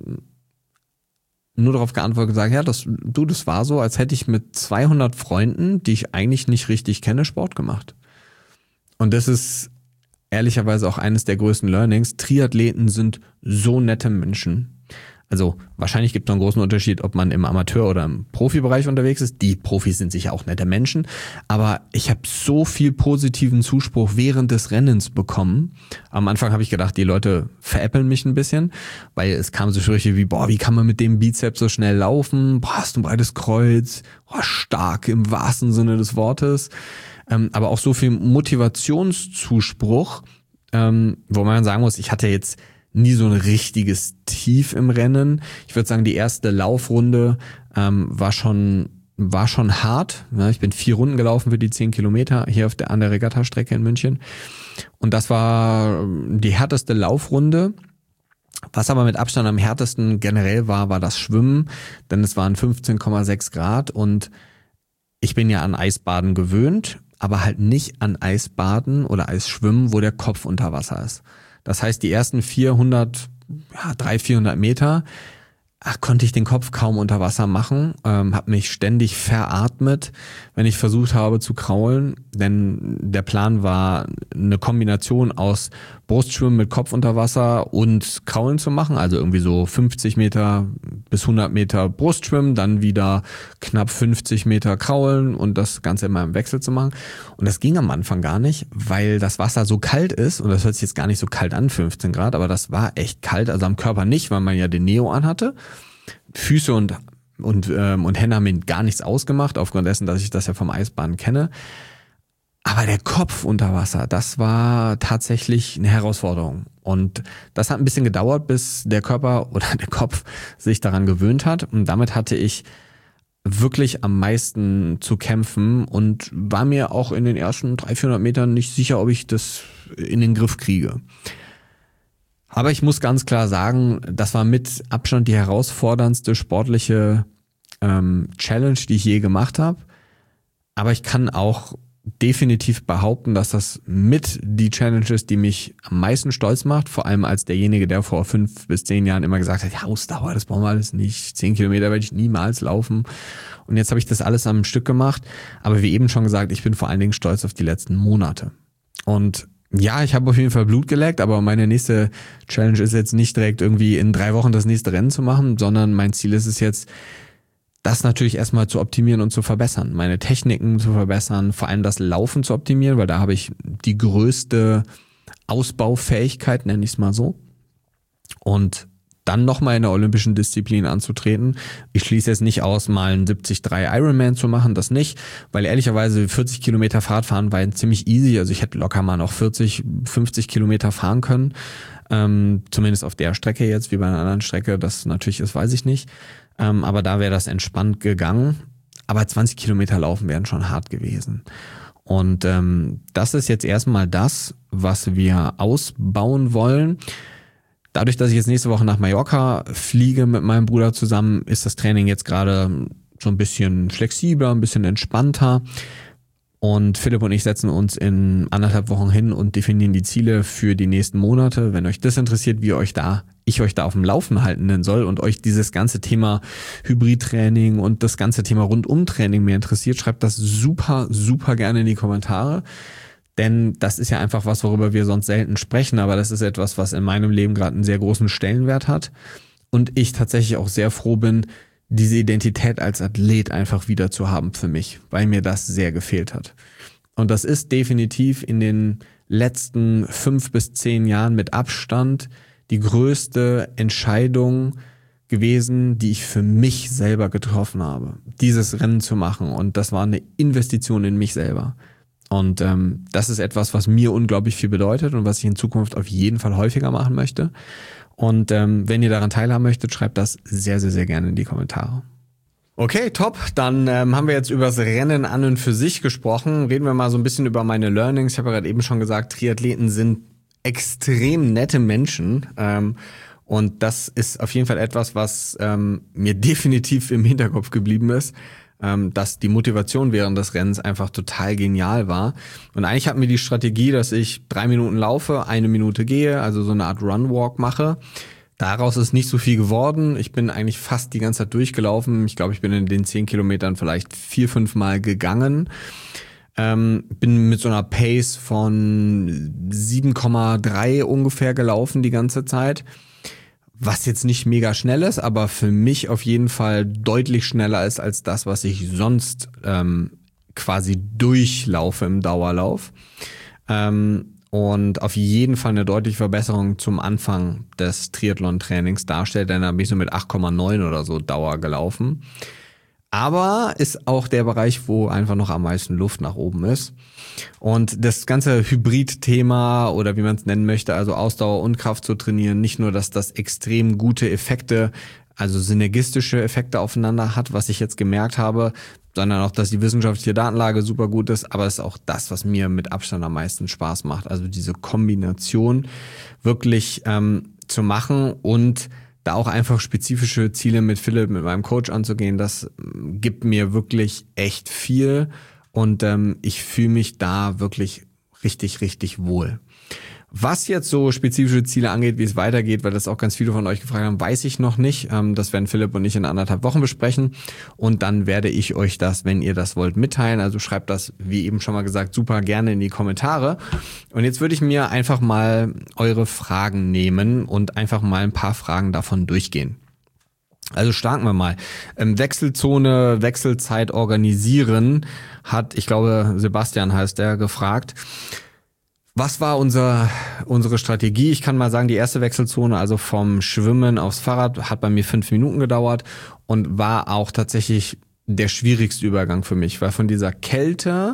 S1: Nur darauf geantwortet und gesagt, ja, das war so, als hätte ich mit 200 Freunden, die ich eigentlich nicht richtig kenne, Sport gemacht. Und das ist ehrlicherweise auch eines der größten Learnings. Triathleten sind so nette Menschen. Also wahrscheinlich gibt es einen großen Unterschied, ob man im Amateur- oder im Profibereich unterwegs ist. Die Profis sind sicher auch nette Menschen. Aber ich habe so viel positiven Zuspruch während des Rennens bekommen. Am Anfang habe ich gedacht, die Leute veräppeln mich ein bisschen, weil es kamen so Sprüche wie, wie kann man mit dem Bizeps so schnell laufen? Hast du ein breites Kreuz? Stark im wahrsten Sinne des Wortes. Aber auch so viel Motivationszuspruch, wo man sagen muss, ich hatte jetzt nie so ein richtiges Tief im Rennen. Ich würde sagen, die erste Laufrunde war schon war schon hart. Ich bin 4 Runden gelaufen für die 10 Kilometer hier an der Regattastrecke in München. Und das war die härteste Laufrunde. Was aber mit Abstand am härtesten generell war das Schwimmen, denn es waren 15,6 Grad und ich bin ja an Eisbaden gewöhnt, aber halt nicht an Eisbaden oder Eisschwimmen, wo der Kopf unter Wasser ist. Das heißt, die ersten 300 Meter konnte ich den Kopf kaum unter Wasser machen, habe mich ständig veratmet, wenn ich versucht habe zu kraulen, denn der Plan war, eine Kombination aus Brustschwimmen mit Kopf unter Wasser und Kraulen zu machen, also irgendwie so 50 Meter bis 100 Meter Brustschwimmen, dann wieder knapp 50 Meter Kraulen und das Ganze immer im Wechsel zu machen. Und das ging am Anfang gar nicht, weil das Wasser so kalt ist, und das hört sich jetzt gar nicht so kalt an, 15 Grad, aber das war echt kalt, also am Körper nicht, weil man ja den Neo anhatte. Füße und Hände haben mir gar nichts ausgemacht, aufgrund dessen, dass ich das ja vom Eisbaden kenne. Aber der Kopf unter Wasser, das war tatsächlich eine Herausforderung. Und das hat ein bisschen gedauert, bis der Körper oder der Kopf sich daran gewöhnt hat. Und damit hatte ich wirklich am meisten zu kämpfen und war mir auch in den ersten 300-400 Metern nicht sicher, ob ich das in den Griff kriege. Aber ich muss ganz klar sagen, das war mit Abstand die herausforderndste sportliche Challenge, die ich je gemacht habe. Aber ich kann auch definitiv behaupten, dass das mit die Challenge ist, die mich am meisten stolz macht. Vor allem als derjenige, der vor 5 bis 10 Jahren immer gesagt hat, ja, Ausdauer, das brauchen wir alles nicht. 10 Kilometer werde ich niemals laufen. Und jetzt habe ich das alles am Stück gemacht. Aber wie eben schon gesagt, ich bin vor allen Dingen stolz auf die letzten Monate. Und ja, ich habe auf jeden Fall Blut geleckt, aber meine nächste Challenge ist jetzt nicht direkt irgendwie in 3 Wochen das nächste Rennen zu machen, sondern mein Ziel ist es jetzt, das natürlich erstmal zu optimieren und zu verbessern, meine Techniken zu verbessern, vor allem das Laufen zu optimieren, weil da habe ich die größte Ausbaufähigkeit, nenne ich es mal so. Und dann nochmal in der olympischen Disziplin anzutreten. Ich schließe jetzt nicht aus, mal einen 73 Ironman zu machen, das nicht, weil ehrlicherweise 40 Kilometer Fahrradfahren war ziemlich easy, also ich hätte locker mal noch 40, 50 Kilometer fahren können, zumindest auf der Strecke jetzt, wie bei einer anderen Strecke, das natürlich ist, weiß ich nicht, aber da wäre das entspannt gegangen, aber 20 Kilometer laufen wären schon hart gewesen. Und das ist jetzt erstmal das, was wir ausbauen wollen. Dadurch, dass ich jetzt nächste Woche nach Mallorca fliege mit meinem Bruder zusammen, ist das Training jetzt gerade so ein bisschen flexibler, ein bisschen entspannter. Und Philipp und ich setzen uns in 1,5 Wochen hin und definieren die Ziele für die nächsten Monate. Wenn euch das interessiert, wie ich euch da auf dem Laufen halten soll und euch dieses ganze Thema Hybridtraining und das ganze Thema Rundumtraining mehr interessiert, schreibt das super, super gerne in die Kommentare. Denn das ist ja einfach was, worüber wir sonst selten sprechen, aber das ist etwas, was in meinem Leben gerade einen sehr großen Stellenwert hat. Und ich tatsächlich auch sehr froh bin, diese Identität als Athlet einfach wieder zu haben für mich, weil mir das sehr gefehlt hat. Und das ist definitiv in den letzten 5 bis 10 Jahren mit Abstand die größte Entscheidung gewesen, die ich für mich selber getroffen habe, dieses Rennen zu machen. Und das war eine Investition in mich selber. Und das ist etwas, was mir unglaublich viel bedeutet und was ich in Zukunft auf jeden Fall häufiger machen möchte. Und wenn ihr daran teilhaben möchtet, schreibt das sehr, sehr, sehr gerne in die Kommentare. Okay, top. Dann haben wir jetzt über das Rennen an und für sich gesprochen. Reden wir mal so ein bisschen über meine Learnings. Ich habe ja gerade eben schon gesagt, Triathleten sind extrem nette Menschen. Und das ist auf jeden Fall etwas, was mir definitiv im Hinterkopf geblieben ist. Dass die Motivation während des Rennens einfach total genial war. Und eigentlich hatten wir die Strategie, dass ich 3 Minuten laufe, 1 Minute gehe, also so eine Art Run-Walk mache. Daraus ist nicht so viel geworden. Ich bin eigentlich fast die ganze Zeit durchgelaufen. Ich glaube, ich bin in den 10 Kilometern vielleicht 4-5 Mal gegangen. Bin mit so einer Pace von 7,3 ungefähr gelaufen die ganze Zeit. Was jetzt nicht mega schnell ist, aber für mich auf jeden Fall deutlich schneller ist als das, was ich sonst quasi durchlaufe im Dauerlauf. Und auf jeden Fall eine deutliche Verbesserung zum Anfang des Triathlon-Trainings darstellt, denn da bin ich so mit 8,9 oder so Dauer gelaufen. Aber ist auch der Bereich, wo einfach noch am meisten Luft nach oben ist. Und das ganze Hybrid-Thema oder wie man es nennen möchte, also Ausdauer und Kraft zu trainieren, nicht nur, dass das extrem gute Effekte, also synergistische Effekte aufeinander hat, was ich jetzt gemerkt habe, sondern auch, dass die wissenschaftliche Datenlage super gut ist, aber es ist auch das, was mir mit Abstand am meisten Spaß macht. Also diese Kombination wirklich zu machen und da auch einfach spezifische Ziele mit Philipp, mit meinem Coach anzugehen, das gibt mir wirklich echt viel und ich fühle mich da wirklich richtig, richtig wohl. Was jetzt so spezifische Ziele angeht, wie es weitergeht, weil das auch ganz viele von euch gefragt haben, weiß ich noch nicht. Das werden Philipp und ich in 1,5 Wochen besprechen und dann werde ich euch das, wenn ihr das wollt, mitteilen. Also schreibt das, wie eben schon mal gesagt, super gerne in die Kommentare. Und jetzt würde ich mir einfach mal eure Fragen nehmen und einfach mal ein paar Fragen davon durchgehen. Also starten wir mal. Wechselzone, Wechselzeit organisieren hat, ich glaube, Sebastian heißt der, gefragt. Was war unsere Strategie? Ich kann mal sagen, die erste Wechselzone, also vom Schwimmen aufs Fahrrad, hat bei mir 5 Minuten gedauert und war auch tatsächlich der schwierigste Übergang für mich, weil von dieser Kälte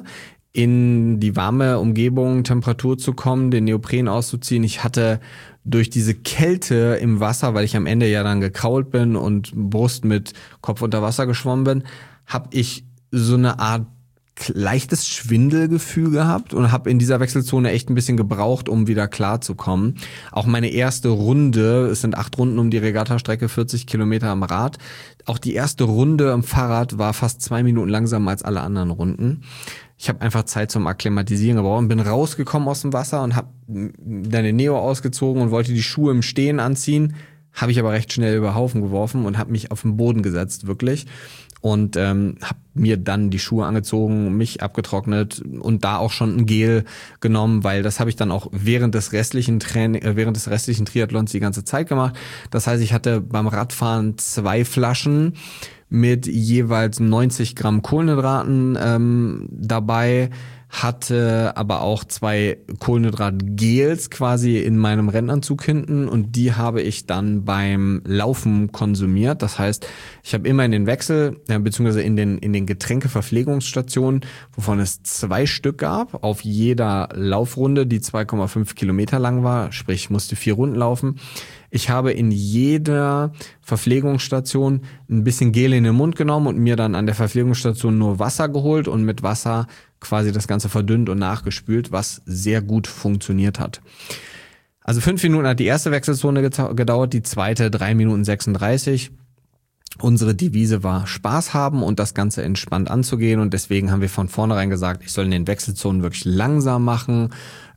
S1: in die warme Umgebung, Temperatur zu kommen, den Neopren auszuziehen. Ich hatte durch diese Kälte im Wasser, weil ich am Ende ja dann gekrault bin und Brust mit Kopf unter Wasser geschwommen bin, habe ich so eine Art leichtes Schwindelgefühl gehabt und habe in dieser Wechselzone echt ein bisschen gebraucht, um wieder klarzukommen. Auch meine erste Runde, es sind 8 Runden um die Regattastrecke, 40 Kilometer am Rad. Auch die erste Runde am Fahrrad war fast 2 Minuten langsamer als alle anderen Runden. Ich habe einfach Zeit zum Akklimatisieren gebraucht und bin rausgekommen aus dem Wasser und habe dann den Neo ausgezogen und wollte die Schuhe im Stehen anziehen. Habe ich aber recht schnell über Haufen geworfen und habe mich auf den Boden gesetzt, wirklich. Und habe mir dann die Schuhe angezogen, mich abgetrocknet und da auch schon ein Gel genommen, weil das habe ich dann auch während des restlichen Triathlons die ganze Zeit gemacht. Das heißt, ich hatte beim Radfahren 2 Flaschen mit jeweils 90 Gramm Kohlenhydraten dabei, hatte aber auch 2 Kohlenhydratgels quasi in meinem Rennanzug hinten und die habe ich dann beim Laufen konsumiert. Das heißt, ich habe immer in den Wechsel, beziehungsweise in den Getränkeverpflegungsstationen, wovon es 2 Stück gab, auf jeder Laufrunde, die 2,5 Kilometer lang war, sprich ich musste 4 Runden laufen. Ich habe in jeder Verpflegungsstation ein bisschen Gel in den Mund genommen und mir dann an der Verpflegungsstation nur Wasser geholt und mit Wasser quasi das Ganze verdünnt und nachgespült, was sehr gut funktioniert hat. Also 5 Minuten hat die erste Wechselzone gedauert, die zweite 3 Minuten 36. Unsere Devise war Spaß haben und das Ganze entspannt anzugehen und deswegen haben wir von vornherein gesagt, ich soll in den Wechselzonen wirklich langsam machen,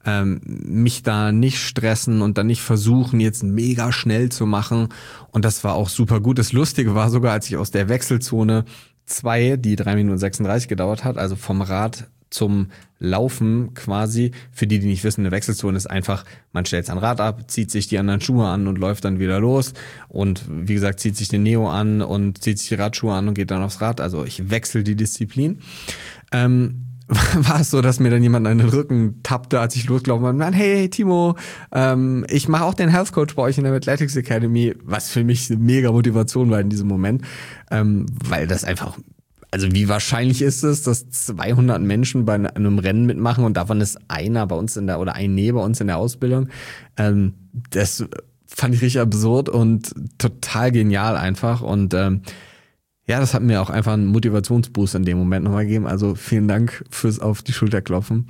S1: mich da nicht stressen und dann nicht versuchen, jetzt mega schnell zu machen. Und das war auch super gut. Das Lustige war sogar, als ich aus der Wechselzone 2, die 3 Minuten 36 gedauert hat, also vom Rad zum Laufen quasi, für die nicht wissen, eine Wechselzone ist einfach, man stellt sein Rad ab, zieht sich die anderen Schuhe an und läuft dann wieder los und wie gesagt, zieht sich den Neo an und zieht sich die Radschuhe an und geht dann aufs Rad. Also ich wechsle die Disziplin. War es so, dass mir dann jemand an den Rücken tappte, als ich losgelaufen bin. Hey Timo, ich mache auch den Health Coach bei euch in der Athletics Academy, was für mich eine mega Motivation war in diesem Moment, weil das einfach, also wie wahrscheinlich ist es, dass 200 Menschen bei einem Rennen mitmachen und davon ist einer bei uns oder ein bei uns in der Ausbildung. Das fand ich richtig absurd und total genial einfach und ja, das hat mir auch einfach einen Motivationsboost in dem Moment nochmal gegeben. Also vielen Dank fürs auf die Schulter klopfen.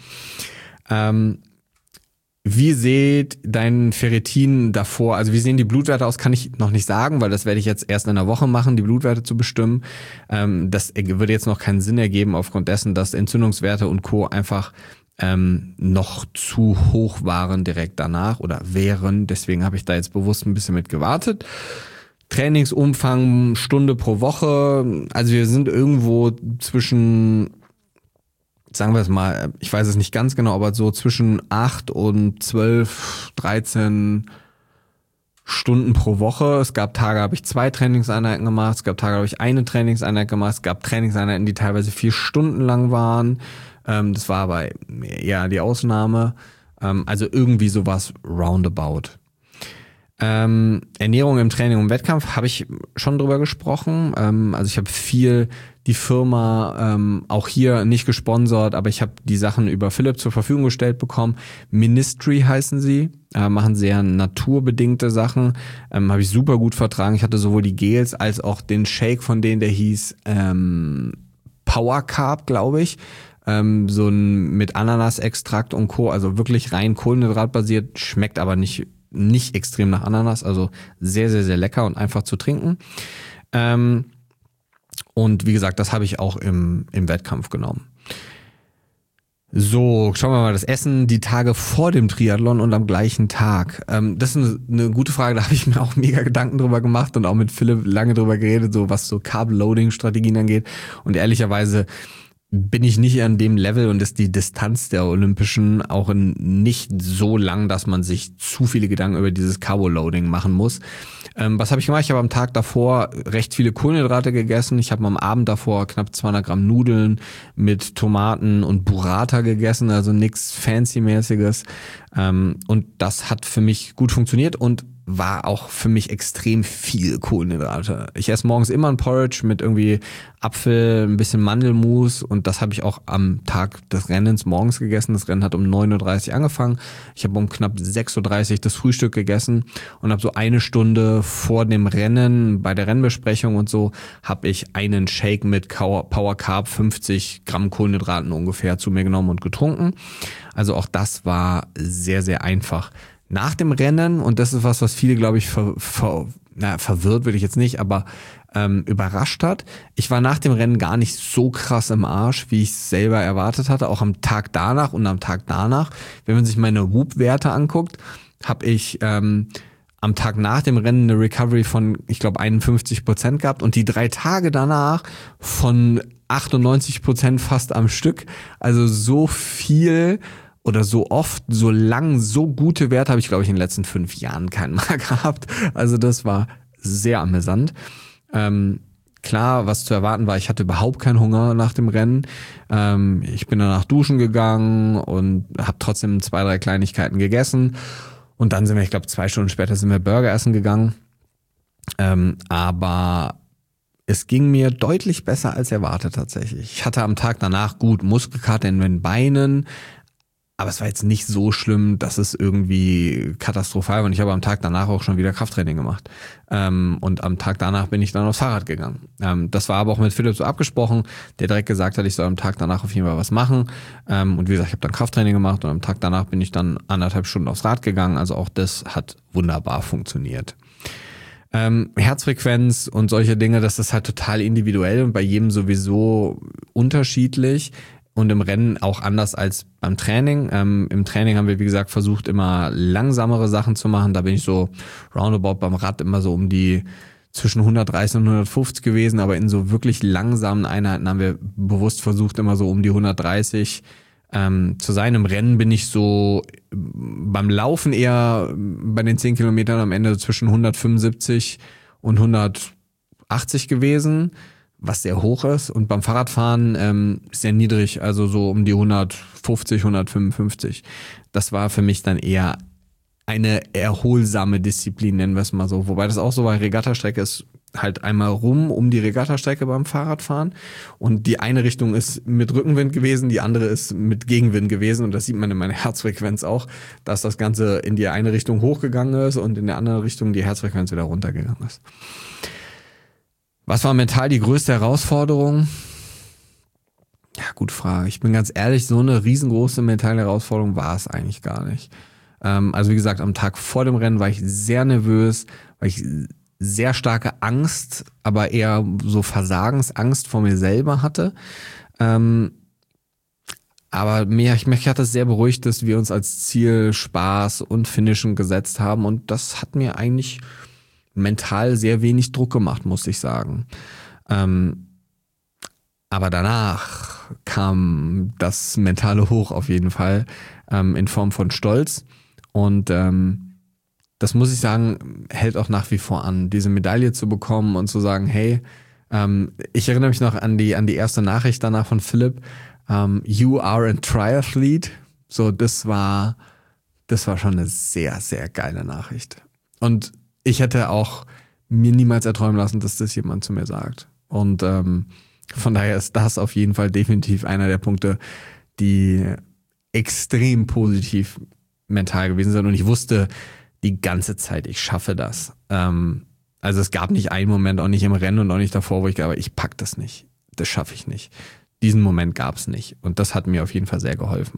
S1: Wie sieht dein Ferritin davor, also wie sehen die Blutwerte aus, kann ich noch nicht sagen, weil das werde ich jetzt erst in einer Woche machen, die Blutwerte zu bestimmen. Das würde jetzt noch keinen Sinn ergeben aufgrund dessen, dass Entzündungswerte und Co. einfach noch zu hoch waren direkt danach oder wären. Deswegen habe ich da jetzt bewusst ein bisschen mit gewartet. Trainingsumfang Stunde pro Woche, also wir sind irgendwo zwischen, sagen wir es mal, ich weiß es nicht ganz genau, aber so zwischen 8 und 12, 13 Stunden pro Woche. Es gab Tage, habe ich 2 Trainingseinheiten gemacht, es gab Tage, habe ich eine Trainingseinheit gemacht, es gab Trainingseinheiten, die teilweise 4 Stunden lang waren. Das war aber eher die Ausnahme. Also irgendwie sowas roundabout. Ernährung im Training und Wettkampf habe ich schon drüber gesprochen. Also ich habe viel die Firma, auch hier nicht gesponsert, aber ich habe die Sachen über Philipp zur Verfügung gestellt bekommen. Ministry heißen sie, machen sehr naturbedingte Sachen. Habe ich super gut vertragen. Ich hatte sowohl die Gels als auch den Shake von denen, der hieß Power Carb, glaube ich. So ein mit Ananasextrakt und Co. Also wirklich rein kohlenhydratbasiert, schmeckt aber nicht extrem nach Ananas. Also sehr, sehr, sehr lecker und einfach zu trinken. Und wie gesagt, das habe ich auch im Wettkampf genommen. So, schauen wir mal das Essen die Tage vor dem Triathlon und am gleichen Tag. Das ist eine gute Frage, da habe ich mir auch mega Gedanken drüber gemacht und auch mit Philipp lange drüber geredet, so was so Carb-Loading-Strategien angeht. Und ehrlicherweise bin ich nicht an dem Level und ist die Distanz der Olympischen auch nicht so lang, dass man sich zu viele Gedanken über dieses Carbo-Loading machen muss. Was habe ich gemacht? Ich habe am Tag davor recht viele Kohlenhydrate gegessen. Ich habe am Abend davor knapp 200 Gramm Nudeln mit Tomaten und Burrata gegessen, also nichts Fancy-mäßiges. Und das hat für mich gut funktioniert und war auch für mich extrem viel Kohlenhydrate. Ich esse morgens immer ein Porridge mit irgendwie Apfel, ein bisschen Mandelmus und das habe ich auch am Tag des Rennens morgens gegessen. Das Rennen hat um 9:30 Uhr angefangen. Ich habe um knapp 6:30 Uhr das Frühstück gegessen und habe so eine Stunde vor dem Rennen, bei der Rennbesprechung und so, habe ich einen Shake mit Power Carb, 50 Gramm Kohlenhydraten ungefähr zu mir genommen und getrunken. Also auch das war sehr, sehr einfach. Nach dem Rennen, und das ist was viele, glaube ich, verwirrt würde ich jetzt nicht, aber überrascht hat. Ich war nach dem Rennen gar nicht so krass im Arsch, wie ich es selber erwartet hatte, auch am Tag danach und am Tag danach. Wenn man sich meine Whoop-Werte anguckt, habe ich am Tag nach dem Rennen eine Recovery von, ich glaube, 51% gehabt und die 3 Tage danach von 98% fast am Stück. Also so viel oder so oft, so lang, so gute Werte habe ich, glaube ich, in den letzten 5 Jahren keinen Mal gehabt. Also das war sehr amüsant. Klar, was zu erwarten war, ich hatte überhaupt keinen Hunger nach dem Rennen. Ich bin danach duschen gegangen und habe trotzdem 2, 3 Kleinigkeiten gegessen. Und dann sind wir, ich glaube, 2 Stunden später sind wir Burger essen gegangen. Aber es ging mir deutlich besser als erwartet tatsächlich. Ich hatte am Tag danach gut Muskelkater in den Beinen, aber es war jetzt nicht so schlimm, dass es irgendwie katastrophal war. Und ich habe am Tag danach auch schon wieder Krafttraining gemacht. Und am Tag danach bin ich dann aufs Fahrrad gegangen. Das war aber auch mit Philipp so abgesprochen, der direkt gesagt hat, ich soll am Tag danach auf jeden Fall was machen. Und wie gesagt, ich habe dann Krafttraining gemacht und am Tag danach bin ich dann 1,5 Stunden aufs Rad gegangen. Also auch das hat wunderbar funktioniert. Herzfrequenz und solche Dinge, das ist halt total individuell und bei jedem sowieso unterschiedlich. Und im Rennen auch anders als beim Training. Im Training haben wir, wie gesagt, versucht, immer langsamere Sachen zu machen. Da bin ich so roundabout beim Rad immer so um die zwischen 130 und 150 gewesen. Aber in so wirklich langsamen Einheiten haben wir bewusst versucht, immer so um die 130 zu sein. Im Rennen bin ich so beim Laufen eher bei den 10 Kilometern am Ende zwischen 175 und 180 gewesen, was sehr hoch ist. Und beim Fahrradfahren sehr niedrig, also so um die 150, 155. Das war für mich dann eher eine erholsame Disziplin, nennen wir es mal so. Wobei das auch so war, Regattastrecke ist halt einmal rum um die Regattastrecke beim Fahrradfahren. Und die eine Richtung ist mit Rückenwind gewesen, die andere ist mit Gegenwind gewesen. Und das sieht man in meiner Herzfrequenz auch, dass das Ganze in die eine Richtung hochgegangen ist und in der anderen Richtung die Herzfrequenz wieder runtergegangen ist. Was war mental die größte Herausforderung? Ja, gute Frage. Ich bin ganz ehrlich, so eine riesengroße mentale Herausforderung war es eigentlich gar nicht. Also wie gesagt, am Tag vor dem Rennen war ich sehr nervös, weil ich sehr starke Angst, aber eher so Versagensangst vor mir selber hatte. Aber mich hat es sehr beruhigt, dass wir uns als Ziel Spaß und Finishen gesetzt haben und das hat mir eigentlich mental sehr wenig Druck gemacht, muss ich sagen. Aber danach kam das mentale Hoch auf jeden Fall in Form von Stolz. Und das muss ich sagen, hält auch nach wie vor an, diese Medaille zu bekommen und zu sagen, hey, ich erinnere mich noch an die erste Nachricht danach von Philipp, you are a triathlete. So, das war schon eine sehr, sehr geile Nachricht. Und ich hätte auch mir niemals erträumen lassen, dass das jemand zu mir sagt. Und von daher ist das auf jeden Fall definitiv einer der Punkte, die extrem positiv mental gewesen sind. Und ich wusste die ganze Zeit, ich schaffe das. Also es gab nicht einen Moment, auch nicht im Rennen und auch nicht davor, wo ich glaube, ich pack das nicht. Das schaffe ich nicht. diesen Moment gab es nicht. Und das hat mir auf jeden Fall sehr geholfen.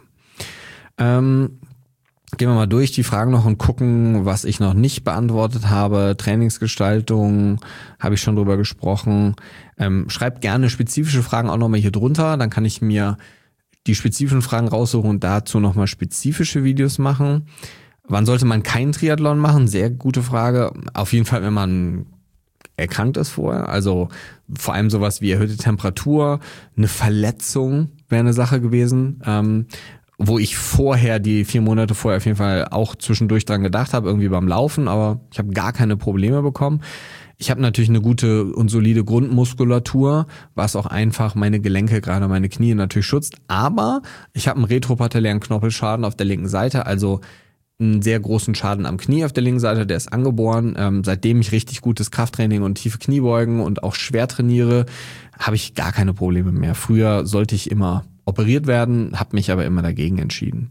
S1: Gehen wir mal durch die Fragen noch und gucken, was ich noch nicht beantwortet habe. Trainingsgestaltung habe ich schon drüber gesprochen. Schreibt gerne spezifische Fragen auch nochmal hier drunter. Dann kann ich mir die spezifischen Fragen raussuchen und dazu nochmal spezifische Videos machen. Wann sollte man keinen Triathlon machen? Sehr gute Frage. Auf jeden Fall, wenn man erkrankt ist vorher. Also vor allem sowas wie erhöhte Temperatur, eine Verletzung wäre eine Sache gewesen. Wo ich vorher, die 4 Monate vorher auf jeden Fall auch zwischendurch dran gedacht habe, irgendwie beim Laufen, aber ich habe gar keine Probleme bekommen. Ich habe natürlich eine gute und solide Grundmuskulatur, was auch einfach meine Gelenke, gerade meine Knie natürlich schützt. Aber ich habe einen retropatellären Knorpelschaden auf der linken Seite, also einen sehr großen Schaden am Knie auf der linken Seite, der ist angeboren. Seitdem ich richtig gutes Krafttraining und tiefe Kniebeugen und auch schwer trainiere, habe ich gar keine Probleme mehr. Früher sollte ich immer operiert werden, habe mich aber immer dagegen entschieden.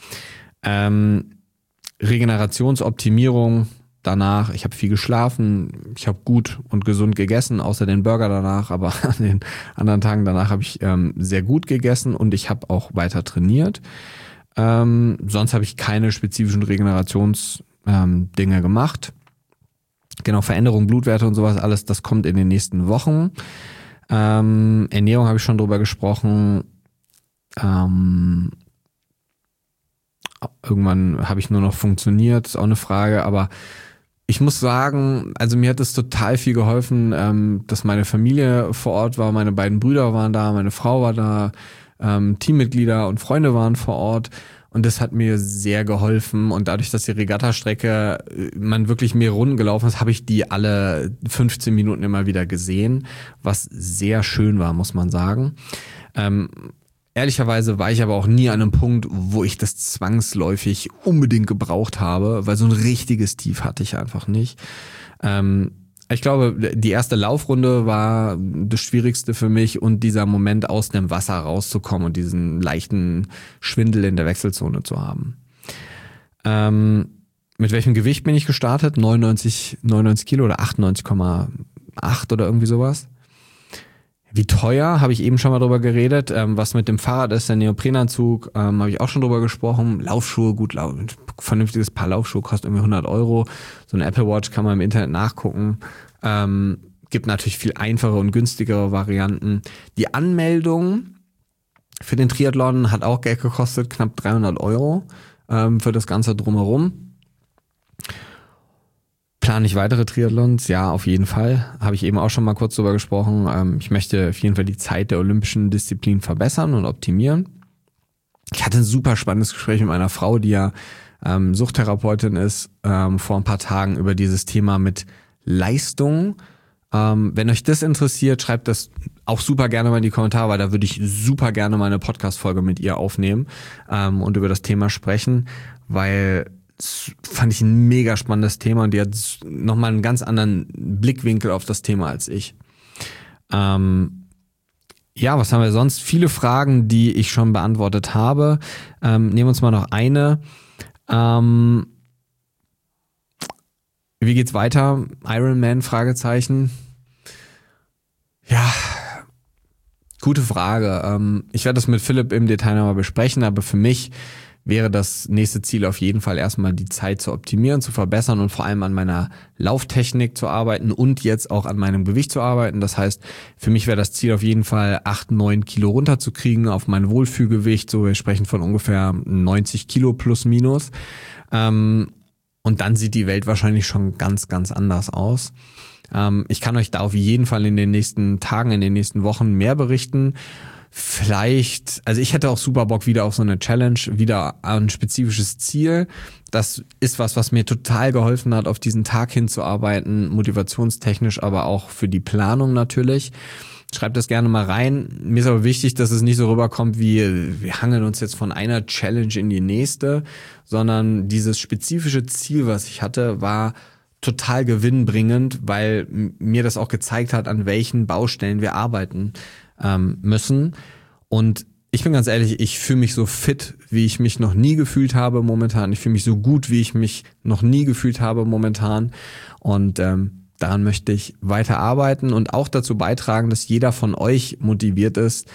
S1: Regenerationsoptimierung danach, ich habe viel geschlafen, ich habe gut und gesund gegessen, außer den Burger danach, aber an den anderen Tagen danach habe ich sehr gut gegessen und ich habe auch weiter trainiert. Sonst habe ich keine spezifischen Regenerationsdinge gemacht. Genau, Veränderung, Blutwerte und sowas, alles, das kommt in den nächsten Wochen. Ernährung habe ich schon drüber gesprochen. Irgendwann habe ich nur noch funktioniert, ist auch eine Frage, aber ich muss sagen, also mir hat es total viel geholfen, dass meine Familie vor Ort war, meine beiden Brüder waren da, meine Frau war da, Teammitglieder und Freunde waren vor Ort und das hat mir sehr geholfen und dadurch, dass die Regattastrecke man wirklich mehrere Runden gelaufen ist, habe ich die alle 15 Minuten immer wieder gesehen, was sehr schön war, muss man sagen. Ehrlicherweise war ich aber auch nie an einem Punkt, wo ich das zwangsläufig unbedingt gebraucht habe, weil so ein richtiges Tief hatte ich einfach nicht. Ich glaube, die erste Laufrunde war das Schwierigste für mich und dieser Moment aus dem Wasser rauszukommen und diesen leichten Schwindel in der Wechselzone zu haben. Mit welchem Gewicht bin ich gestartet? 99 Kilo oder 98,8 oder irgendwie sowas. Wie teuer, habe ich eben schon mal drüber geredet. Was mit dem Fahrrad ist, der Neoprenanzug, habe ich auch schon drüber gesprochen. Laufschuhe, gut, vernünftiges Paar Laufschuhe kostet irgendwie 100 Euro. So eine Apple Watch kann man im Internet nachgucken. Gibt natürlich viel einfache und günstigere Varianten. Die Anmeldung für den Triathlon hat auch Geld gekostet, knapp 300 Euro für das Ganze drumherum. Plane ich weitere Triathlons? Ja, auf jeden Fall. Habe ich eben auch schon mal kurz drüber gesprochen. Ich möchte auf jeden Fall die Zeit der olympischen Disziplin verbessern und optimieren. Ich hatte ein super spannendes Gespräch mit meiner Frau, die ja Suchttherapeutin ist, vor ein paar Tagen über dieses Thema mit Leistung. Wenn euch das interessiert, schreibt das auch super gerne mal in die Kommentare, weil da würde ich super gerne mal eine Podcast-Folge mit ihr aufnehmen und über das Thema sprechen, weil das fand ich ein mega spannendes Thema und die hat nochmal einen ganz anderen Blickwinkel auf das Thema als ich. Ja, was haben wir sonst? Viele Fragen, die ich schon beantwortet habe. Nehmen wir uns mal noch eine. Wie geht's weiter? Ironman? Fragezeichen. Ja, gute Frage. Ich werde das mit Philipp im Detail nochmal besprechen, aber für mich wäre das nächste Ziel auf jeden Fall erstmal die Zeit zu optimieren, zu verbessern und vor allem an meiner Lauftechnik zu arbeiten und jetzt auch an meinem Gewicht zu arbeiten. Das heißt, für mich wäre das Ziel auf jeden Fall 8-9 Kilo runterzukriegen auf mein Wohlfühlgewicht. So, wir sprechen von ungefähr 90 Kilo plus minus. Und dann sieht die Welt wahrscheinlich schon ganz, ganz anders aus. Ich kann euch da auf jeden Fall in den nächsten Tagen, in den nächsten Wochen mehr berichten. Vielleicht, also ich hätte auch super Bock wieder auf so eine Challenge, wieder ein spezifisches Ziel. Das ist was mir total geholfen hat, auf diesen Tag hinzuarbeiten, motivationstechnisch, aber auch für die Planung natürlich. Schreibt das gerne mal rein. Mir ist aber wichtig, dass es nicht so rüberkommt wie, wir hangeln uns jetzt von einer Challenge in die nächste, sondern dieses spezifische Ziel, was ich hatte, war total gewinnbringend, weil mir das auch gezeigt hat, an welchen Baustellen wir arbeiten müssen. Und ich bin ganz ehrlich, ich fühle mich so fit, wie ich mich noch nie gefühlt habe momentan. Ich fühle mich so gut, wie ich mich noch nie gefühlt habe momentan. Und daran möchte ich weiter arbeiten und auch dazu beitragen, dass jeder von euch motiviert ist,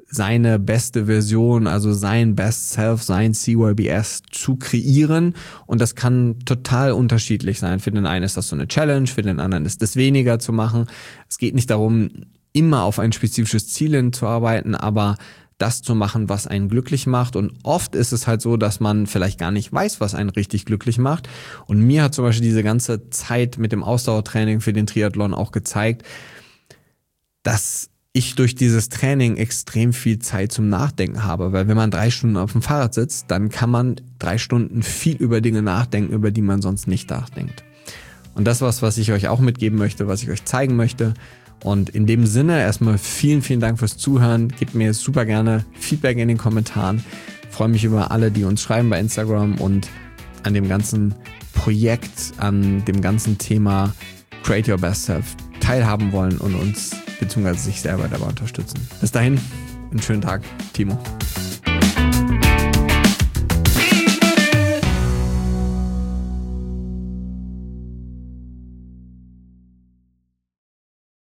S1: seine beste Version, also sein Best Self, sein CYBS zu kreieren. Und das kann total unterschiedlich sein. Für den einen ist das so eine Challenge, für den anderen ist das weniger zu machen. Es geht nicht darum, immer auf ein spezifisches Ziel hinzuarbeiten, aber das zu machen, was einen glücklich macht. Und oft ist es halt so, dass man vielleicht gar nicht weiß, was einen richtig glücklich macht. Und mir hat zum Beispiel diese ganze Zeit mit dem Ausdauertraining für den Triathlon auch gezeigt, dass ich durch dieses Training extrem viel Zeit zum Nachdenken habe. Weil wenn man 3 Stunden auf dem Fahrrad sitzt, dann kann man 3 Stunden viel über Dinge nachdenken, über die man sonst nicht nachdenkt. Und das ist was ich euch auch mitgeben möchte, was ich euch zeigen möchte. Und in dem Sinne erstmal vielen, vielen Dank fürs Zuhören. Gebt mir super gerne Feedback in den Kommentaren. Ich freue mich über alle, die uns schreiben bei Instagram und an dem ganzen Projekt, an dem ganzen Thema Create Your Best Self teilhaben wollen und uns bzw. sich selber dabei unterstützen. Bis dahin, einen schönen Tag, Timo.